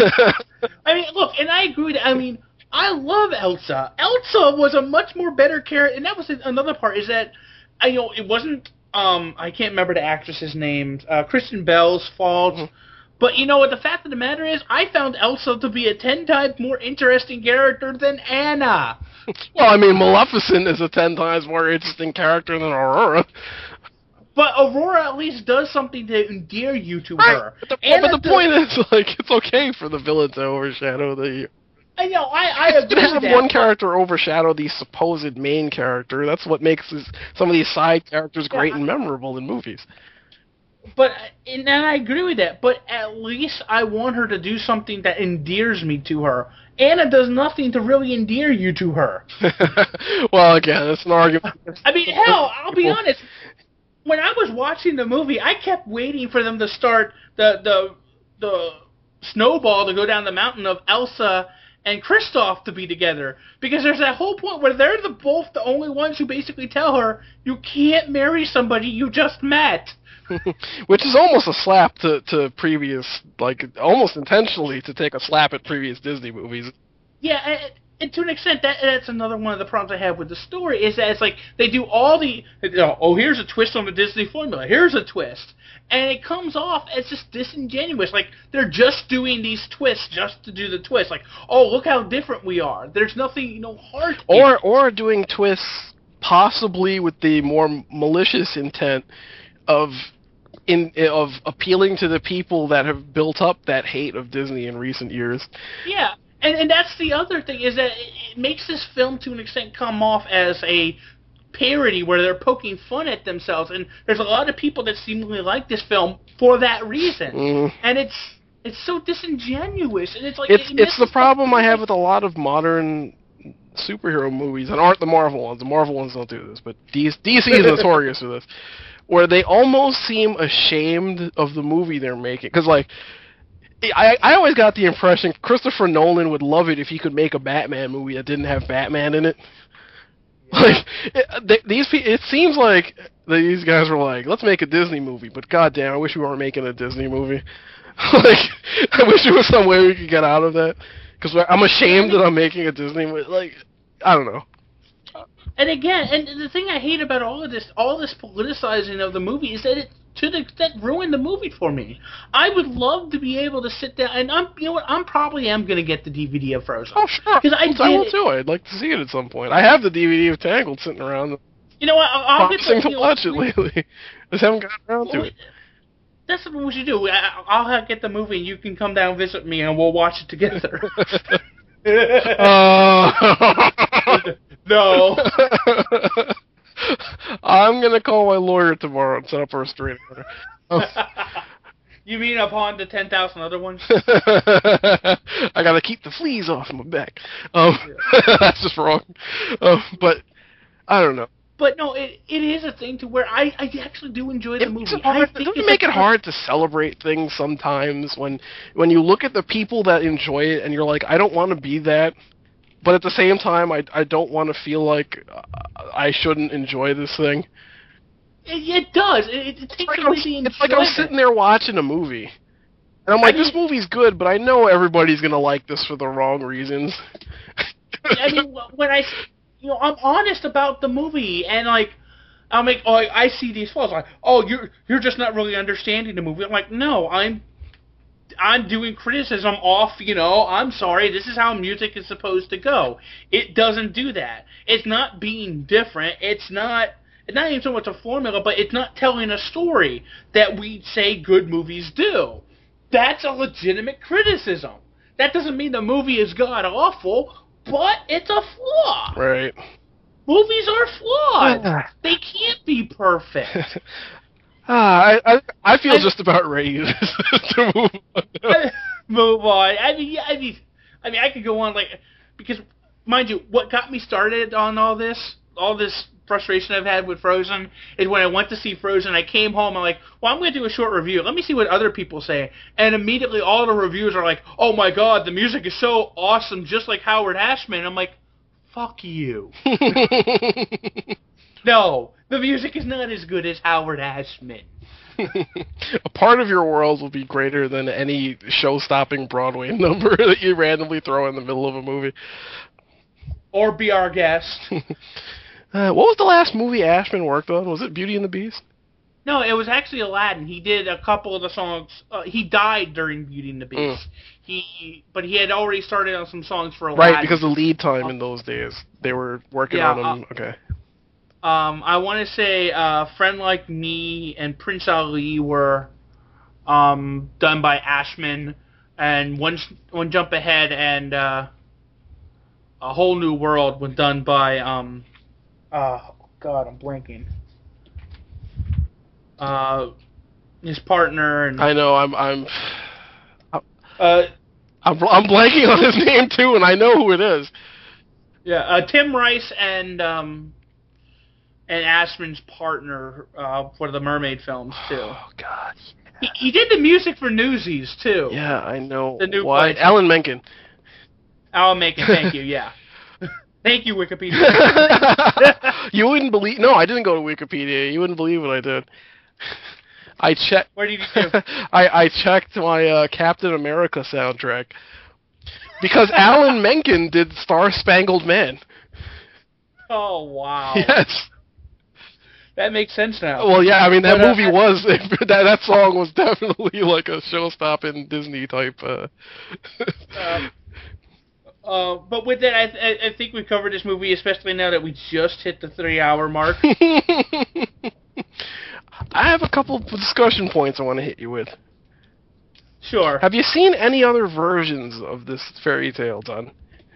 I mean, look, and I agree with that. I mean, I love Elsa. Elsa was a much more better character, and that was another part. Is that, I you know, it wasn't. Um, I can't remember the actress's name. Uh, Kristen Bell's fault. Mm-hmm. But you know what, the fact of the matter is, I found Elsa to be a ten times more interesting character than Anna. Well, I mean, Maleficent is a ten times more interesting character than Aurora. But Aurora at least does something to endear you to right. her. But the, but the does, point is, like, it's okay for the villain to overshadow the... I know, I, I it's agree to have with one that. character overshadow the supposed main character. That's what makes this, some of these side characters great yeah, I, and memorable in movies. But, and I agree with that, but at least I want her to do something that endears me to her. Anna does nothing to really endear you to her. Well, again, it's an argument. I mean, hell, I'll be honest. When I was watching the movie, I kept waiting for them to start the the the snowball to go down the mountain of Elsa and Kristoff to be together. Because there's that whole point where they're the both the only ones who basically tell her, you can't marry somebody you just met. Which is almost a slap to, to previous, like, almost intentionally to take a slap at previous Disney movies. Yeah, and, and to an extent, that that's another one of the problems I have with the story, is that it's like, they do all the, you know, oh, here's a twist on the Disney formula, here's a twist, and it comes off as just disingenuous, like, they're just doing these twists just to do the twist, like, oh, look how different we are, there's nothing, you know, heart Or, or doing twists possibly with the more malicious intent of in of appealing to the people that have built up that hate of Disney in recent years. Yeah, and and that's the other thing, is that it makes this film to an extent come off as a parody where they're poking fun at themselves, and there's a lot of people that seemingly like this film for that reason. Mm. And it's it's so disingenuous, and it's like it's it it's the problem I have with a lot of modern superhero movies, and aren't the Marvel ones. The Marvel ones don't do this, but D C is notorious for this. Where they almost seem ashamed of the movie they're making. Because, like, I I always got the impression Christopher Nolan would love it if he could make a Batman movie that didn't have Batman in it. Yeah. Like, it, they, these it seems like these guys were like, let's make a Disney movie, but goddamn, I wish we weren't making a Disney movie. Like, I wish there was some way we could get out of that. Because I'm ashamed that I'm making a Disney movie. Like, I don't know. And again, and the thing I hate about all of this, all this politicizing of the movie, is that it, to the extent, ruined the movie for me. I would love to be able to sit down, and I'm, you know what, I'm probably am going to get the D V D of Frozen. Oh, sure. Because I, I will too. I'd like to see it at some point. I have the D V D of Tangled sitting around. You know what, I'll, I'll get the, to you watch know, it lately. Just haven't gotten around well, to it. That's what we should do. I, I'll have, get the movie, and you can come down and visit me, and we'll watch it together. uh... No. I'm going to call my lawyer tomorrow and set up a restraining order. Um, you mean upon the ten thousand other ones? I got to keep the fleas off my back. Um, yeah. That's just wrong. Um, but, I don't know. But no, it it is a thing to where I, I actually do enjoy the it movie. Makes it hard, I think doesn't it's it make a- it hard to celebrate things sometimes when when you look at the people that enjoy it and you're like, I don't want to be that, but at the same time, I I don't want to feel like uh, I shouldn't enjoy this thing. It, it does. It, it takes It's like, away I'm, the it's like I'm enjoyment. sitting there watching a movie, and I'm like, I mean- this movie's good, but I know everybody's gonna like this for the wrong reasons. I mean, when I, you know, I'm honest about the movie, and like, I'm like, oh, I see these flaws. Like, oh, you're you're just not really understanding the movie. I'm like, no, I'm, I'm doing criticism off. You know, I'm sorry. This is how music is supposed to go. It doesn't do that. It's not being different. It's not. It's not even so much a formula, but it's not telling a story that we say good movies do. That's a legitimate criticism. That doesn't mean the movie is god awful, but it's a flaw. Right. Movies are flawed. They can't be perfect. Ah, I, I I feel just about ready to move on. Move on. I mean, yeah, I mean, I mean, I could go on like because, mind you, what got me started on all this, all this frustration I've had with Frozen is when I went to see Frozen. I came home. I'm like, well, I'm going to do a short review. Let me see what other people say. And immediately, all the reviews are like, oh my god, the music is so awesome, just like Howard Ashman. I'm like, fuck you. No, the music is not as good as Howard Ashman. A part of your world will be greater than any show-stopping Broadway number that you randomly throw in the middle of a movie. Or be our guest. Uh, what was the last movie Ashman worked on? Was it Beauty and the Beast? No, it was actually Aladdin. He did a couple of the songs. Uh, he died during Beauty and the Beast. Mm. He, but he had already started on some songs for Aladdin. Right, because the lead time in those days, they were working Yeah, on them. uh, okay. Um, I want to say uh, Friend Like Me and Prince Ali were um, done by Ashman, and One One Jump Ahead and uh, A Whole New World was done by um, uh, God, I'm blanking. Uh, his partner and I know. I'm. I'm. uh, I'm, I'm blanking on his name too, and I know who it is. yeah, uh, Tim Rice and um, and Ashman's partner uh, for the Mermaid films too. Oh God. He, he did the music for Newsies too. Yeah, I know. The new Why? place. Alan Menken. I'll make it. Thank you. Yeah. Thank you, Wikipedia. You wouldn't believe. No, I didn't go to Wikipedia. You wouldn't believe what I did. I checked. What did you do? I I checked my uh, Captain America soundtrack because Alan Menken did Star Spangled Man. Oh wow. Yes. That makes sense now. Well, yeah. I mean, that But, uh, movie was that that song was definitely like a show-stopping Disney type. Uh... Uh, uh, but with that, I, th- I think we covered this movie, especially now that we just hit the three-hour mark. I have a couple of discussion points I want to hit you with. Sure. Have you seen any other versions of this fairy tale done?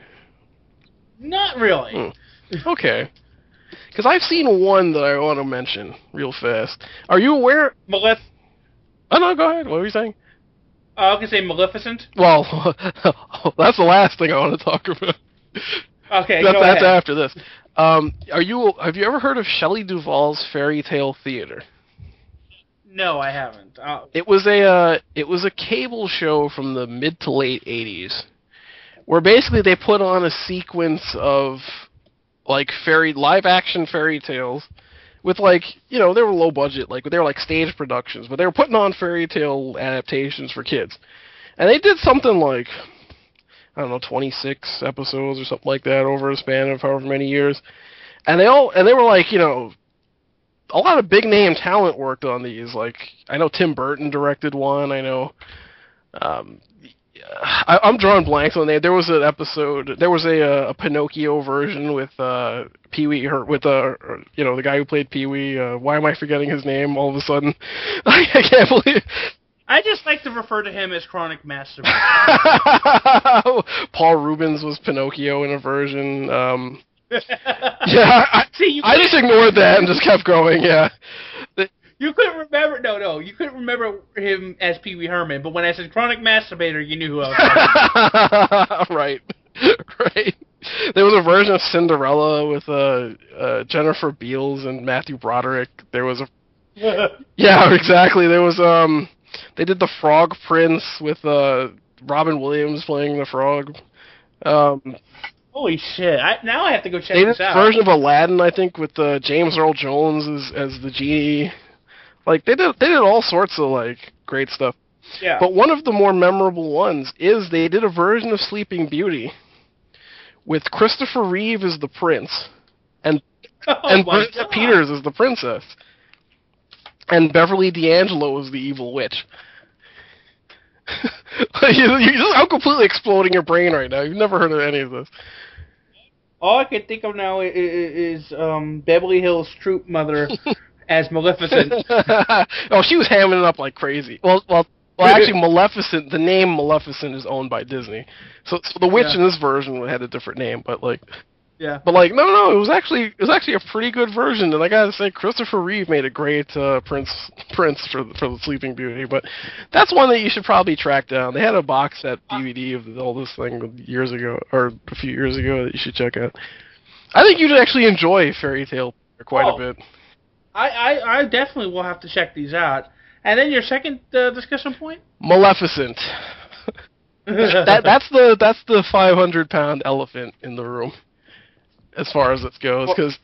Not really. Hmm. Okay. Because I've seen one that I want to mention real fast. Are you aware? Malef- Oh, no, go ahead. What were you saying? uh, I was going to say Maleficent. Well, that's the last thing I want to talk about. Okay, that's go that's ahead. after this. Um, are you? Have you ever heard of Shelley Duvall's Fairy Tale Theater? No, I haven't. Uh, It was a uh, it was a cable show from the mid to late eighties, where basically they put on a sequence of like fairy live action fairy tales with like you know they were low budget, like they were like stage productions, but they were putting on fairy tale adaptations for kids, and they did something like I don't know twenty-six episodes or something like that over a span of however many years, and they all and they were like you know. A lot of big name talent worked on these. Like I know Tim Burton directed one. I know. Um, I, I'm drawing blanks on the name. There was an episode. There was a, a Pinocchio version with uh, Pee Wee. With uh, you know the guy who played Pee Wee. Uh, why am I forgetting his name all of a sudden? I can't believe. I just like to refer to him as Chronic Masturbator. Paul Rubens was Pinocchio in a version. Um, yeah, I, See, you I just ignored that and just kept going. Yeah. You couldn't remember. No, no, you couldn't remember him as Pee Wee Herman. But when I said Chronic Masturbator, you knew who I was talking about. Right, right. There was a version of Cinderella with uh, uh, Jennifer Beals and Matthew Broderick. There was a yeah, exactly. There was um, they did the Frog Prince with uh, Robin Williams playing the frog. Um, Holy shit! I, now I have to go check they this did a out. version of Aladdin, I think, with uh, James Earl Jones as as the genie. Like they did, they did all sorts of like great stuff. Yeah. But one of the more memorable ones is they did a version of Sleeping Beauty with Christopher Reeve as the prince, and oh and my Bridget God. Peters as the princess, and Beverly D'Angelo as the evil witch. you, you just, I'm completely exploding your brain right now. You've never heard of any of this. All I can think of now is, is um, Beverly Hills Troop Mother as Maleficent. Oh, she was hamming it up like crazy. Well, well, well. Actually, Maleficent. The name Maleficent is owned by Disney. So, so the witch Yeah. in this version had a different name, but like, Yeah. but like, no, no, it was actually it was actually a pretty good version. And I gotta say, Christopher Reeve made a great uh, prince prince for the, for the Sleeping Beauty. But that's one that you should probably track down. They had a box set D V D of all this thing years ago, or a few years ago, that you should check out. I think you'd actually enjoy Fairy Tale quite Oh. a bit. I, I, I definitely will have to check these out. And then your second uh, discussion point? Maleficent. that that's the that's the five hundred pound elephant in the room, as far as it goes. Because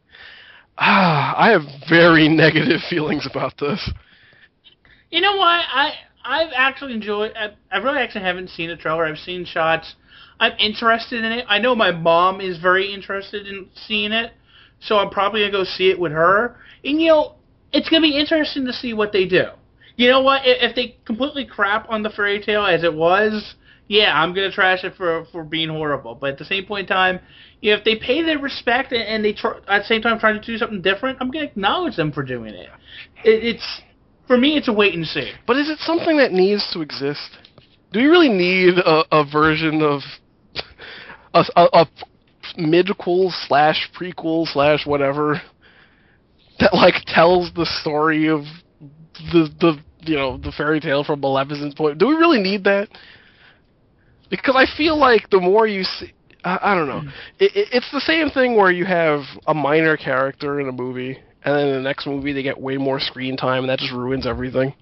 ah, I have very negative feelings about this. You know what? I I've actually enjoyed. I, I really actually haven't seen a trailer. I've seen shots. I'm interested in it. I know my mom is very interested in seeing it, so I'm probably gonna go see it with her. And you know, it's gonna be interesting to see what they do. You know what? If, if they completely crap on the fairy tale as it was, yeah, I'm gonna trash it for for being horrible. But at the same point in time, you know, if they pay their respect and, and they tr- at the same time trying to do something different, I'm gonna acknowledge them for doing it. it. It's for me, it's a wait and see. But is it something that needs to exist? Do we really need a, a version of a, a, a mid-quel slash prequel slash whatever that like tells the story of the the you know the fairy tale from Maleficent's point? Do we really need that? Because I feel like the more you see, I, I don't know, it, it, it's the same thing where you have a minor character in a movie, and then in the next movie they get way more screen time, and that just ruins everything.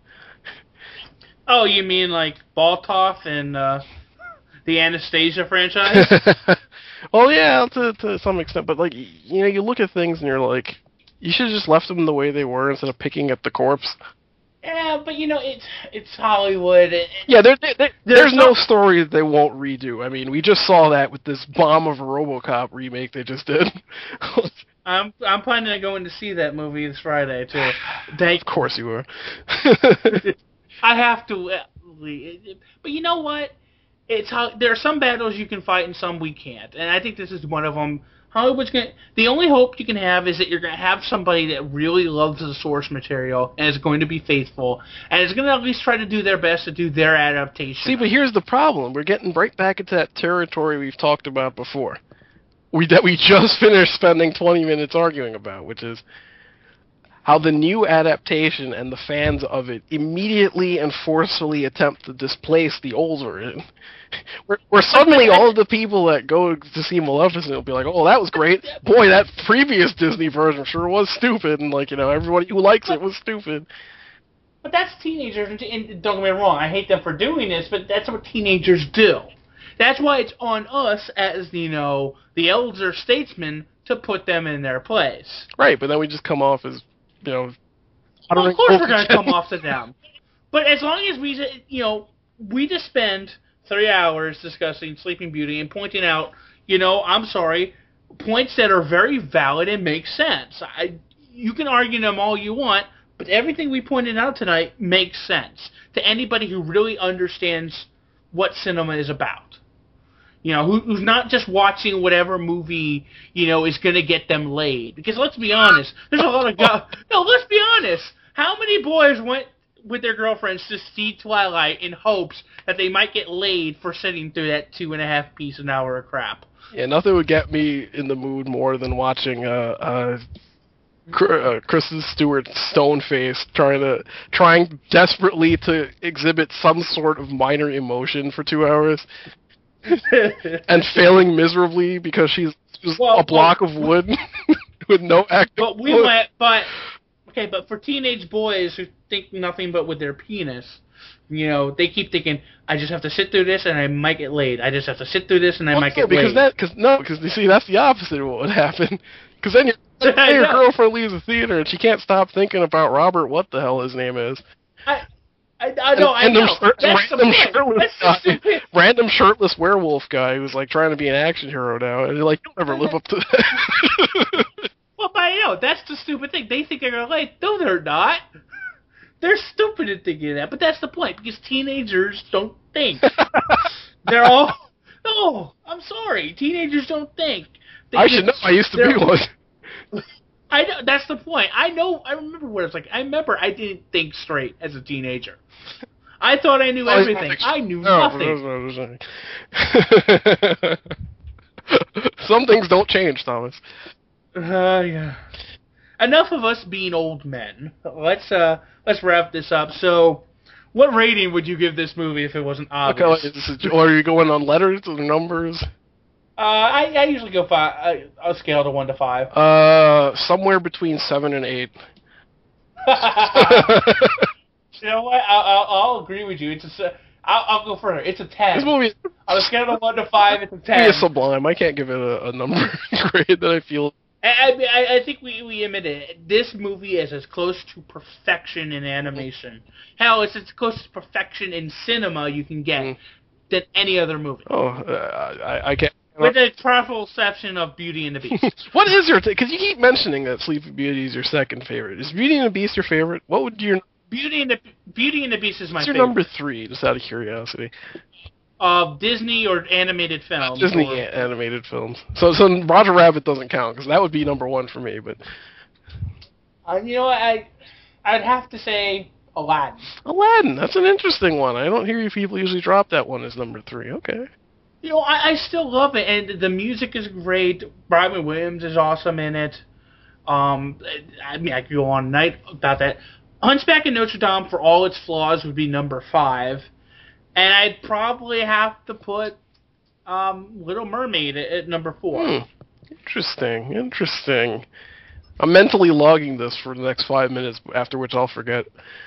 Oh, you mean like Baltoff and uh, the Anastasia franchise? Well, yeah, to to some extent, but like you know, you look at things and you're like, you should have just left them the way they were instead of picking at the corpse. Yeah, but you know, it's it's Hollywood. It, Yeah, there, there, there- There's there's no no- story that they won't redo. I mean, we just saw that with this bomb of a RoboCop remake they just did. I'm I'm planning to go in to see that movie this Friday too. Thank Of course you were. I have to, uh, but you know what? It's how there are some battles you can fight and some we can't, and I think this is one of them. Hollywood's gonna. The only hope you can have is that you're gonna have somebody that really loves the source material and is going to be faithful, and is gonna at least try to do their best to do their adaptation. See, but here's the problem. We're getting right back into that territory we've talked about before. We that we just finished spending twenty minutes arguing about, which is how the new adaptation and the fans of it immediately and forcefully attempt to displace the old version. Where, where suddenly all of the people that go to see Maleficent will be like, oh, that was great. Boy, that previous Disney version sure was stupid. And, like, you know, everybody who likes it was stupid. But that's teenagers, and, and don't get me wrong, I hate them for doing this, but that's what teenagers do. That's why it's on us as, you know, the elder statesmen to put them in their place. Right, but then we just come off as, you know... Well, of course we're going to come off to them. But as long as we, you know, we just spend three hours discussing Sleeping Beauty and pointing out, you know, I'm sorry, points that are very valid and make sense. I, you can argue them all you want, but everything we pointed out tonight makes sense to anybody who really understands what cinema is about. You know, who, who's not just watching whatever movie, you know, is going to get them laid. Because let's be honest, there's a lot of guys... No, let's be honest. How many boys went with their girlfriends to see Twilight in hopes that they might get laid for sitting through that two and a half piece an hour of crap? Yeah, nothing would get me in the mood more than watching uh, uh, uh, Kristen Stewart's stone face trying to trying desperately to exhibit some sort of minor emotion for two hours. and failing miserably because she's just Well, a block well, of wood with no active. But we wood. might, but okay, but for teenage boys who think nothing but with their penis, you know, they keep thinking, I just have to sit through this and I might get laid. I just have to sit through this and I well, might no, get because laid. that, cause, no, because you see, that's the opposite of what would happen. Because then your, I your know. girlfriend leaves the theater and she can't stop thinking about Robert, what the hell his name is. I, I, I know, I random, know. shir- That's the random point. shirtless That's the guy, stupid. random shirtless werewolf guy who's like trying to be an action hero now, and you're like, you'll never live up to that. Well, but I know, that's the stupid thing. They think they're gonna lay. No, they're not. They're stupid at thinking that, but that's the point, because teenagers don't think. They're all... No, I'm sorry. Teenagers don't think. They I just- should know. I used to be they're- one. I know, that's the point. I know, I remember what it's like. I remember I didn't think straight as a teenager. I thought I knew everything. I knew No, nothing. that's what I'm saying. Some things don't change, Thomas. Uh, yeah. Enough of us being old men. Let's uh, let's wrap this up. So, what rating would you give this movie if it wasn't Okay, obvious? like, this is, or are you going on letters or numbers? Uh, I, I usually go five. I, I'll scale to one to five. Uh, somewhere between seven and eight. You know what? I'll, I'll, I'll agree with you. It's a. se- I'll, I'll go further. It's a ten. This movie On a scale of one to five, it's a is ten. sublime. I can't give it a, a number grade that I feel. I, I, I think we, we admit it. This movie is as close to perfection in animation. Hell, it's as close to perfection in cinema you can get Mm. than any other movie. Oh, uh, I, I can't. With the powerful exception of Beauty and the Beast. What is your? Because you keep mentioning that Sleeping Beauty is your second favorite. Is Beauty and the Beast your favorite? What would your Beauty and the Beauty and the Beast is my what's your favorite. number three? Just out of curiosity. Of Disney or animated films. Disney or, animated films. So, so Roger Rabbit doesn't count because that would be number one for me. But Uh, you know what? I, I'd have to say Aladdin. Aladdin, that's an interesting one. I don't hear you people usually drop that one as number three. Okay. You know, I, I still love it, and the music is great. Robin Williams is awesome in it. Um, I mean, I could go on night about that. Hunchback of Notre Dame, for all its flaws, would be number five, and I'd probably have to put um, Little Mermaid at, at number four. Hmm. Interesting. Interesting. I'm mentally logging this for the next five minutes, after which I'll forget.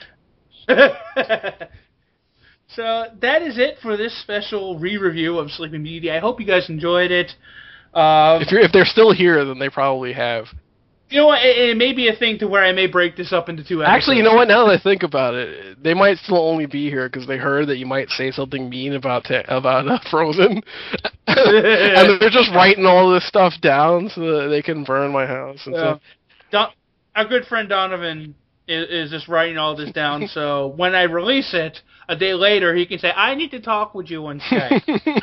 So that is it for this special re-review of Sleeping Beauty. I hope you guys enjoyed it. Um, If you're if they're still here, then they probably have. you know what? It, it may be a thing to where I may break this up into two episodes. Actually, you know what? Now that I think about it, they might still only be here because they heard that you might say something mean about ta- about uh, Frozen, and they're just writing all this stuff down so that they can burn my house. And Yeah. stuff. Don- our good friend Donovan is, is just writing all this down, so when I release it a day later, he can say, "I need to talk with you one day.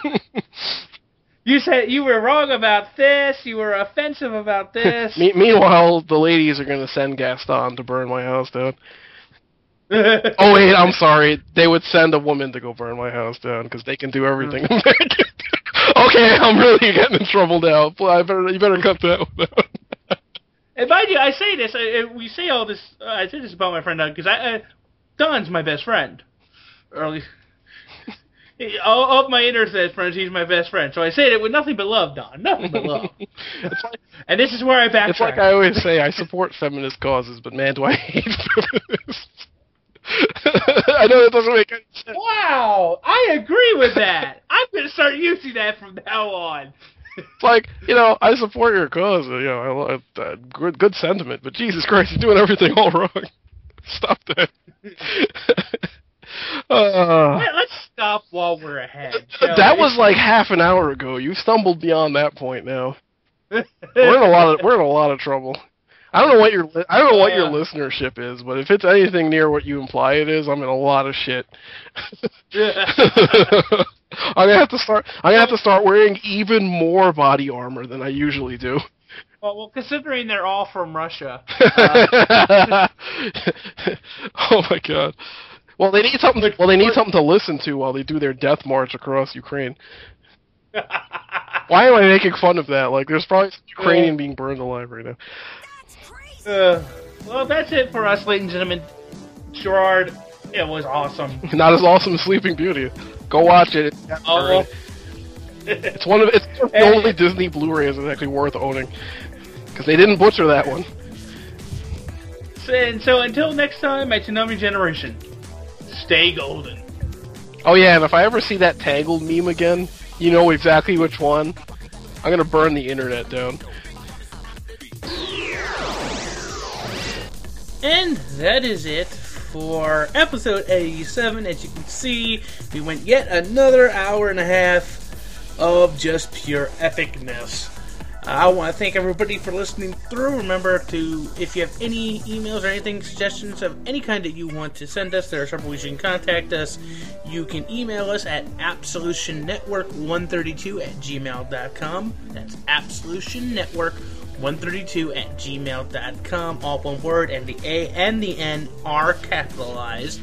You said you were wrong about this. You were offensive about this." Me- meanwhile, the ladies are going to send Gaston to burn my house down. Oh wait, I'm sorry. They would send a woman to go burn my house down because they can do everything. Okay, I'm really getting in trouble now. I better, you better cut that one out. And mind you, I say this. I, I- we say all this. Uh, I say this about my friend Don because I, I, Don's my best friend. Early. All of my internet friends, he's my best friend. So I say it with nothing but love, Don. Nothing but love. It's like, And this is where I backtrack. it's like I always say, I support feminist causes, but man, do I hate feminists. I know that doesn't make any sense. Wow, I agree with that. I'm going to start using that from now on. It's like, you know, I support your cause, you know, I love uh, good, good sentiment, but Jesus Christ, you're doing everything all wrong. Stop that. uh, Let- Let's stop while we're ahead. shall that we? was like half an hour ago. You stumbled beyond that point now. We're in a lot of we're in a lot of trouble. I don't know what your li- I don't know what your Uh. listenership is, but if it's anything near what you imply it is, I'm in a lot of shit. I'm gonna have to start. I'm gonna have to start wearing even more body armor than I usually do. well, well, considering they're all from Russia. Uh, Oh my god. Well, they need something. Well, they need something to listen to while they do their death march across Ukraine. Why am I making fun of that? Like, there's probably some Ukrainian being burned alive right now. uh, well, that's it for us, ladies and gentlemen. Gerard, it was awesome. Not as awesome as Sleeping Beauty. Go watch it. Oh, It's one of it's the only Disney Blu-rays that's actually worth owning because they didn't butcher that one. So, and so until next time, my Toonami generation, stay golden. Oh yeah, and if I ever see that Tangled meme again, you know exactly which one. I'm gonna burn the internet down. And that is it for episode eighty-seven. As you can see, we went yet another hour and a half of just pure epicness. Uh, I want to thank everybody for listening through. Remember to, if you have any emails or anything, suggestions of any kind that you want to send us, there are several ways you can contact us. You can email us at absolution network one thirty-two at gmail dot com. That's absolution network one thirty-two at gmail dot com, all one word, and the A and the N are capitalized.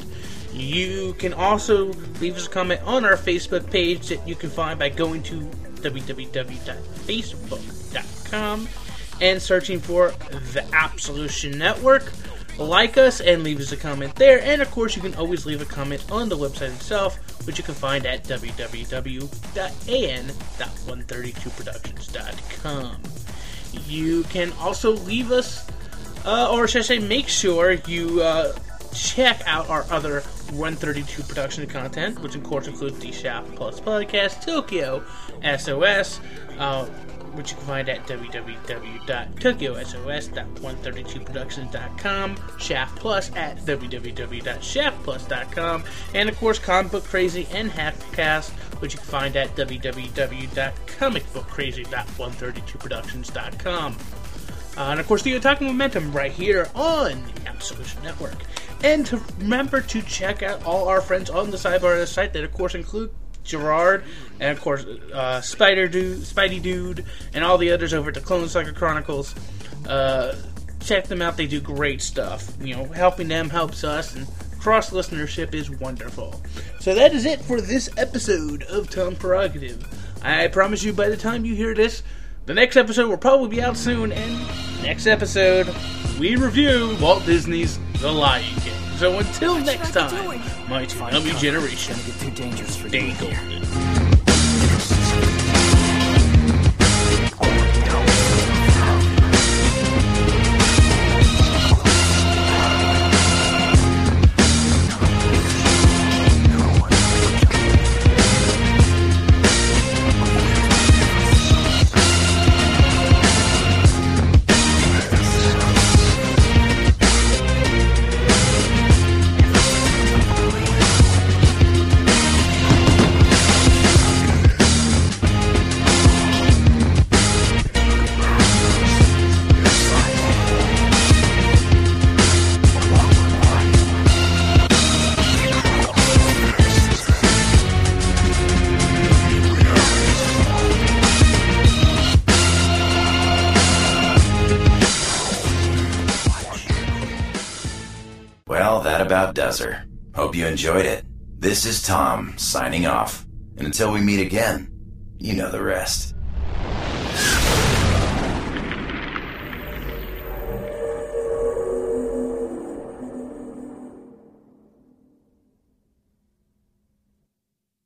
You can also leave us a comment on our Facebook page that you can find by going to w w w dot facebook dot com and searching for the Absolution Network. Like us and leave us a comment there, and of course you can always leave a comment on the website itself, which you can find at w w w dot a n dot one thirty-two productions dot com. You can also leave us, uh, or should I say, make sure you uh, check out our other one thirty-two production content, which of course includes the Shaft Plus podcast, Tokyo S O S, uh, which you can find at w w w dot tokyo s o s dot one thirty-two productions dot com, Shaft Plus at w w w dot shaft plus dot com, and of course Comic Book Crazy and Hackcast, which you can find at w w w dot comic book crazy dot one thirty-two productions dot com. Uh, and of course, the Otaku Momentum right here on the Absolution Network. And to remember to check out all our friends on the sidebar of the site that, of course, include Gerard, and of course, uh, Spider Dude, Spidey Dude, and all the others over at the Clone Saga Chronicles. Uh, check them out; they do great stuff. You know, helping them helps us, and cross listenership is wonderful. So that is it for this episode of Tom Prerogative. I promise you, by the time you hear this, the next episode will probably be out soon. And next episode, we review Walt Disney's The Lion King. So until next time, my Toonami generation, stay golden. Well, that about does her. Hope you enjoyed it. This is Tom, signing off. And until we meet again, you know the rest.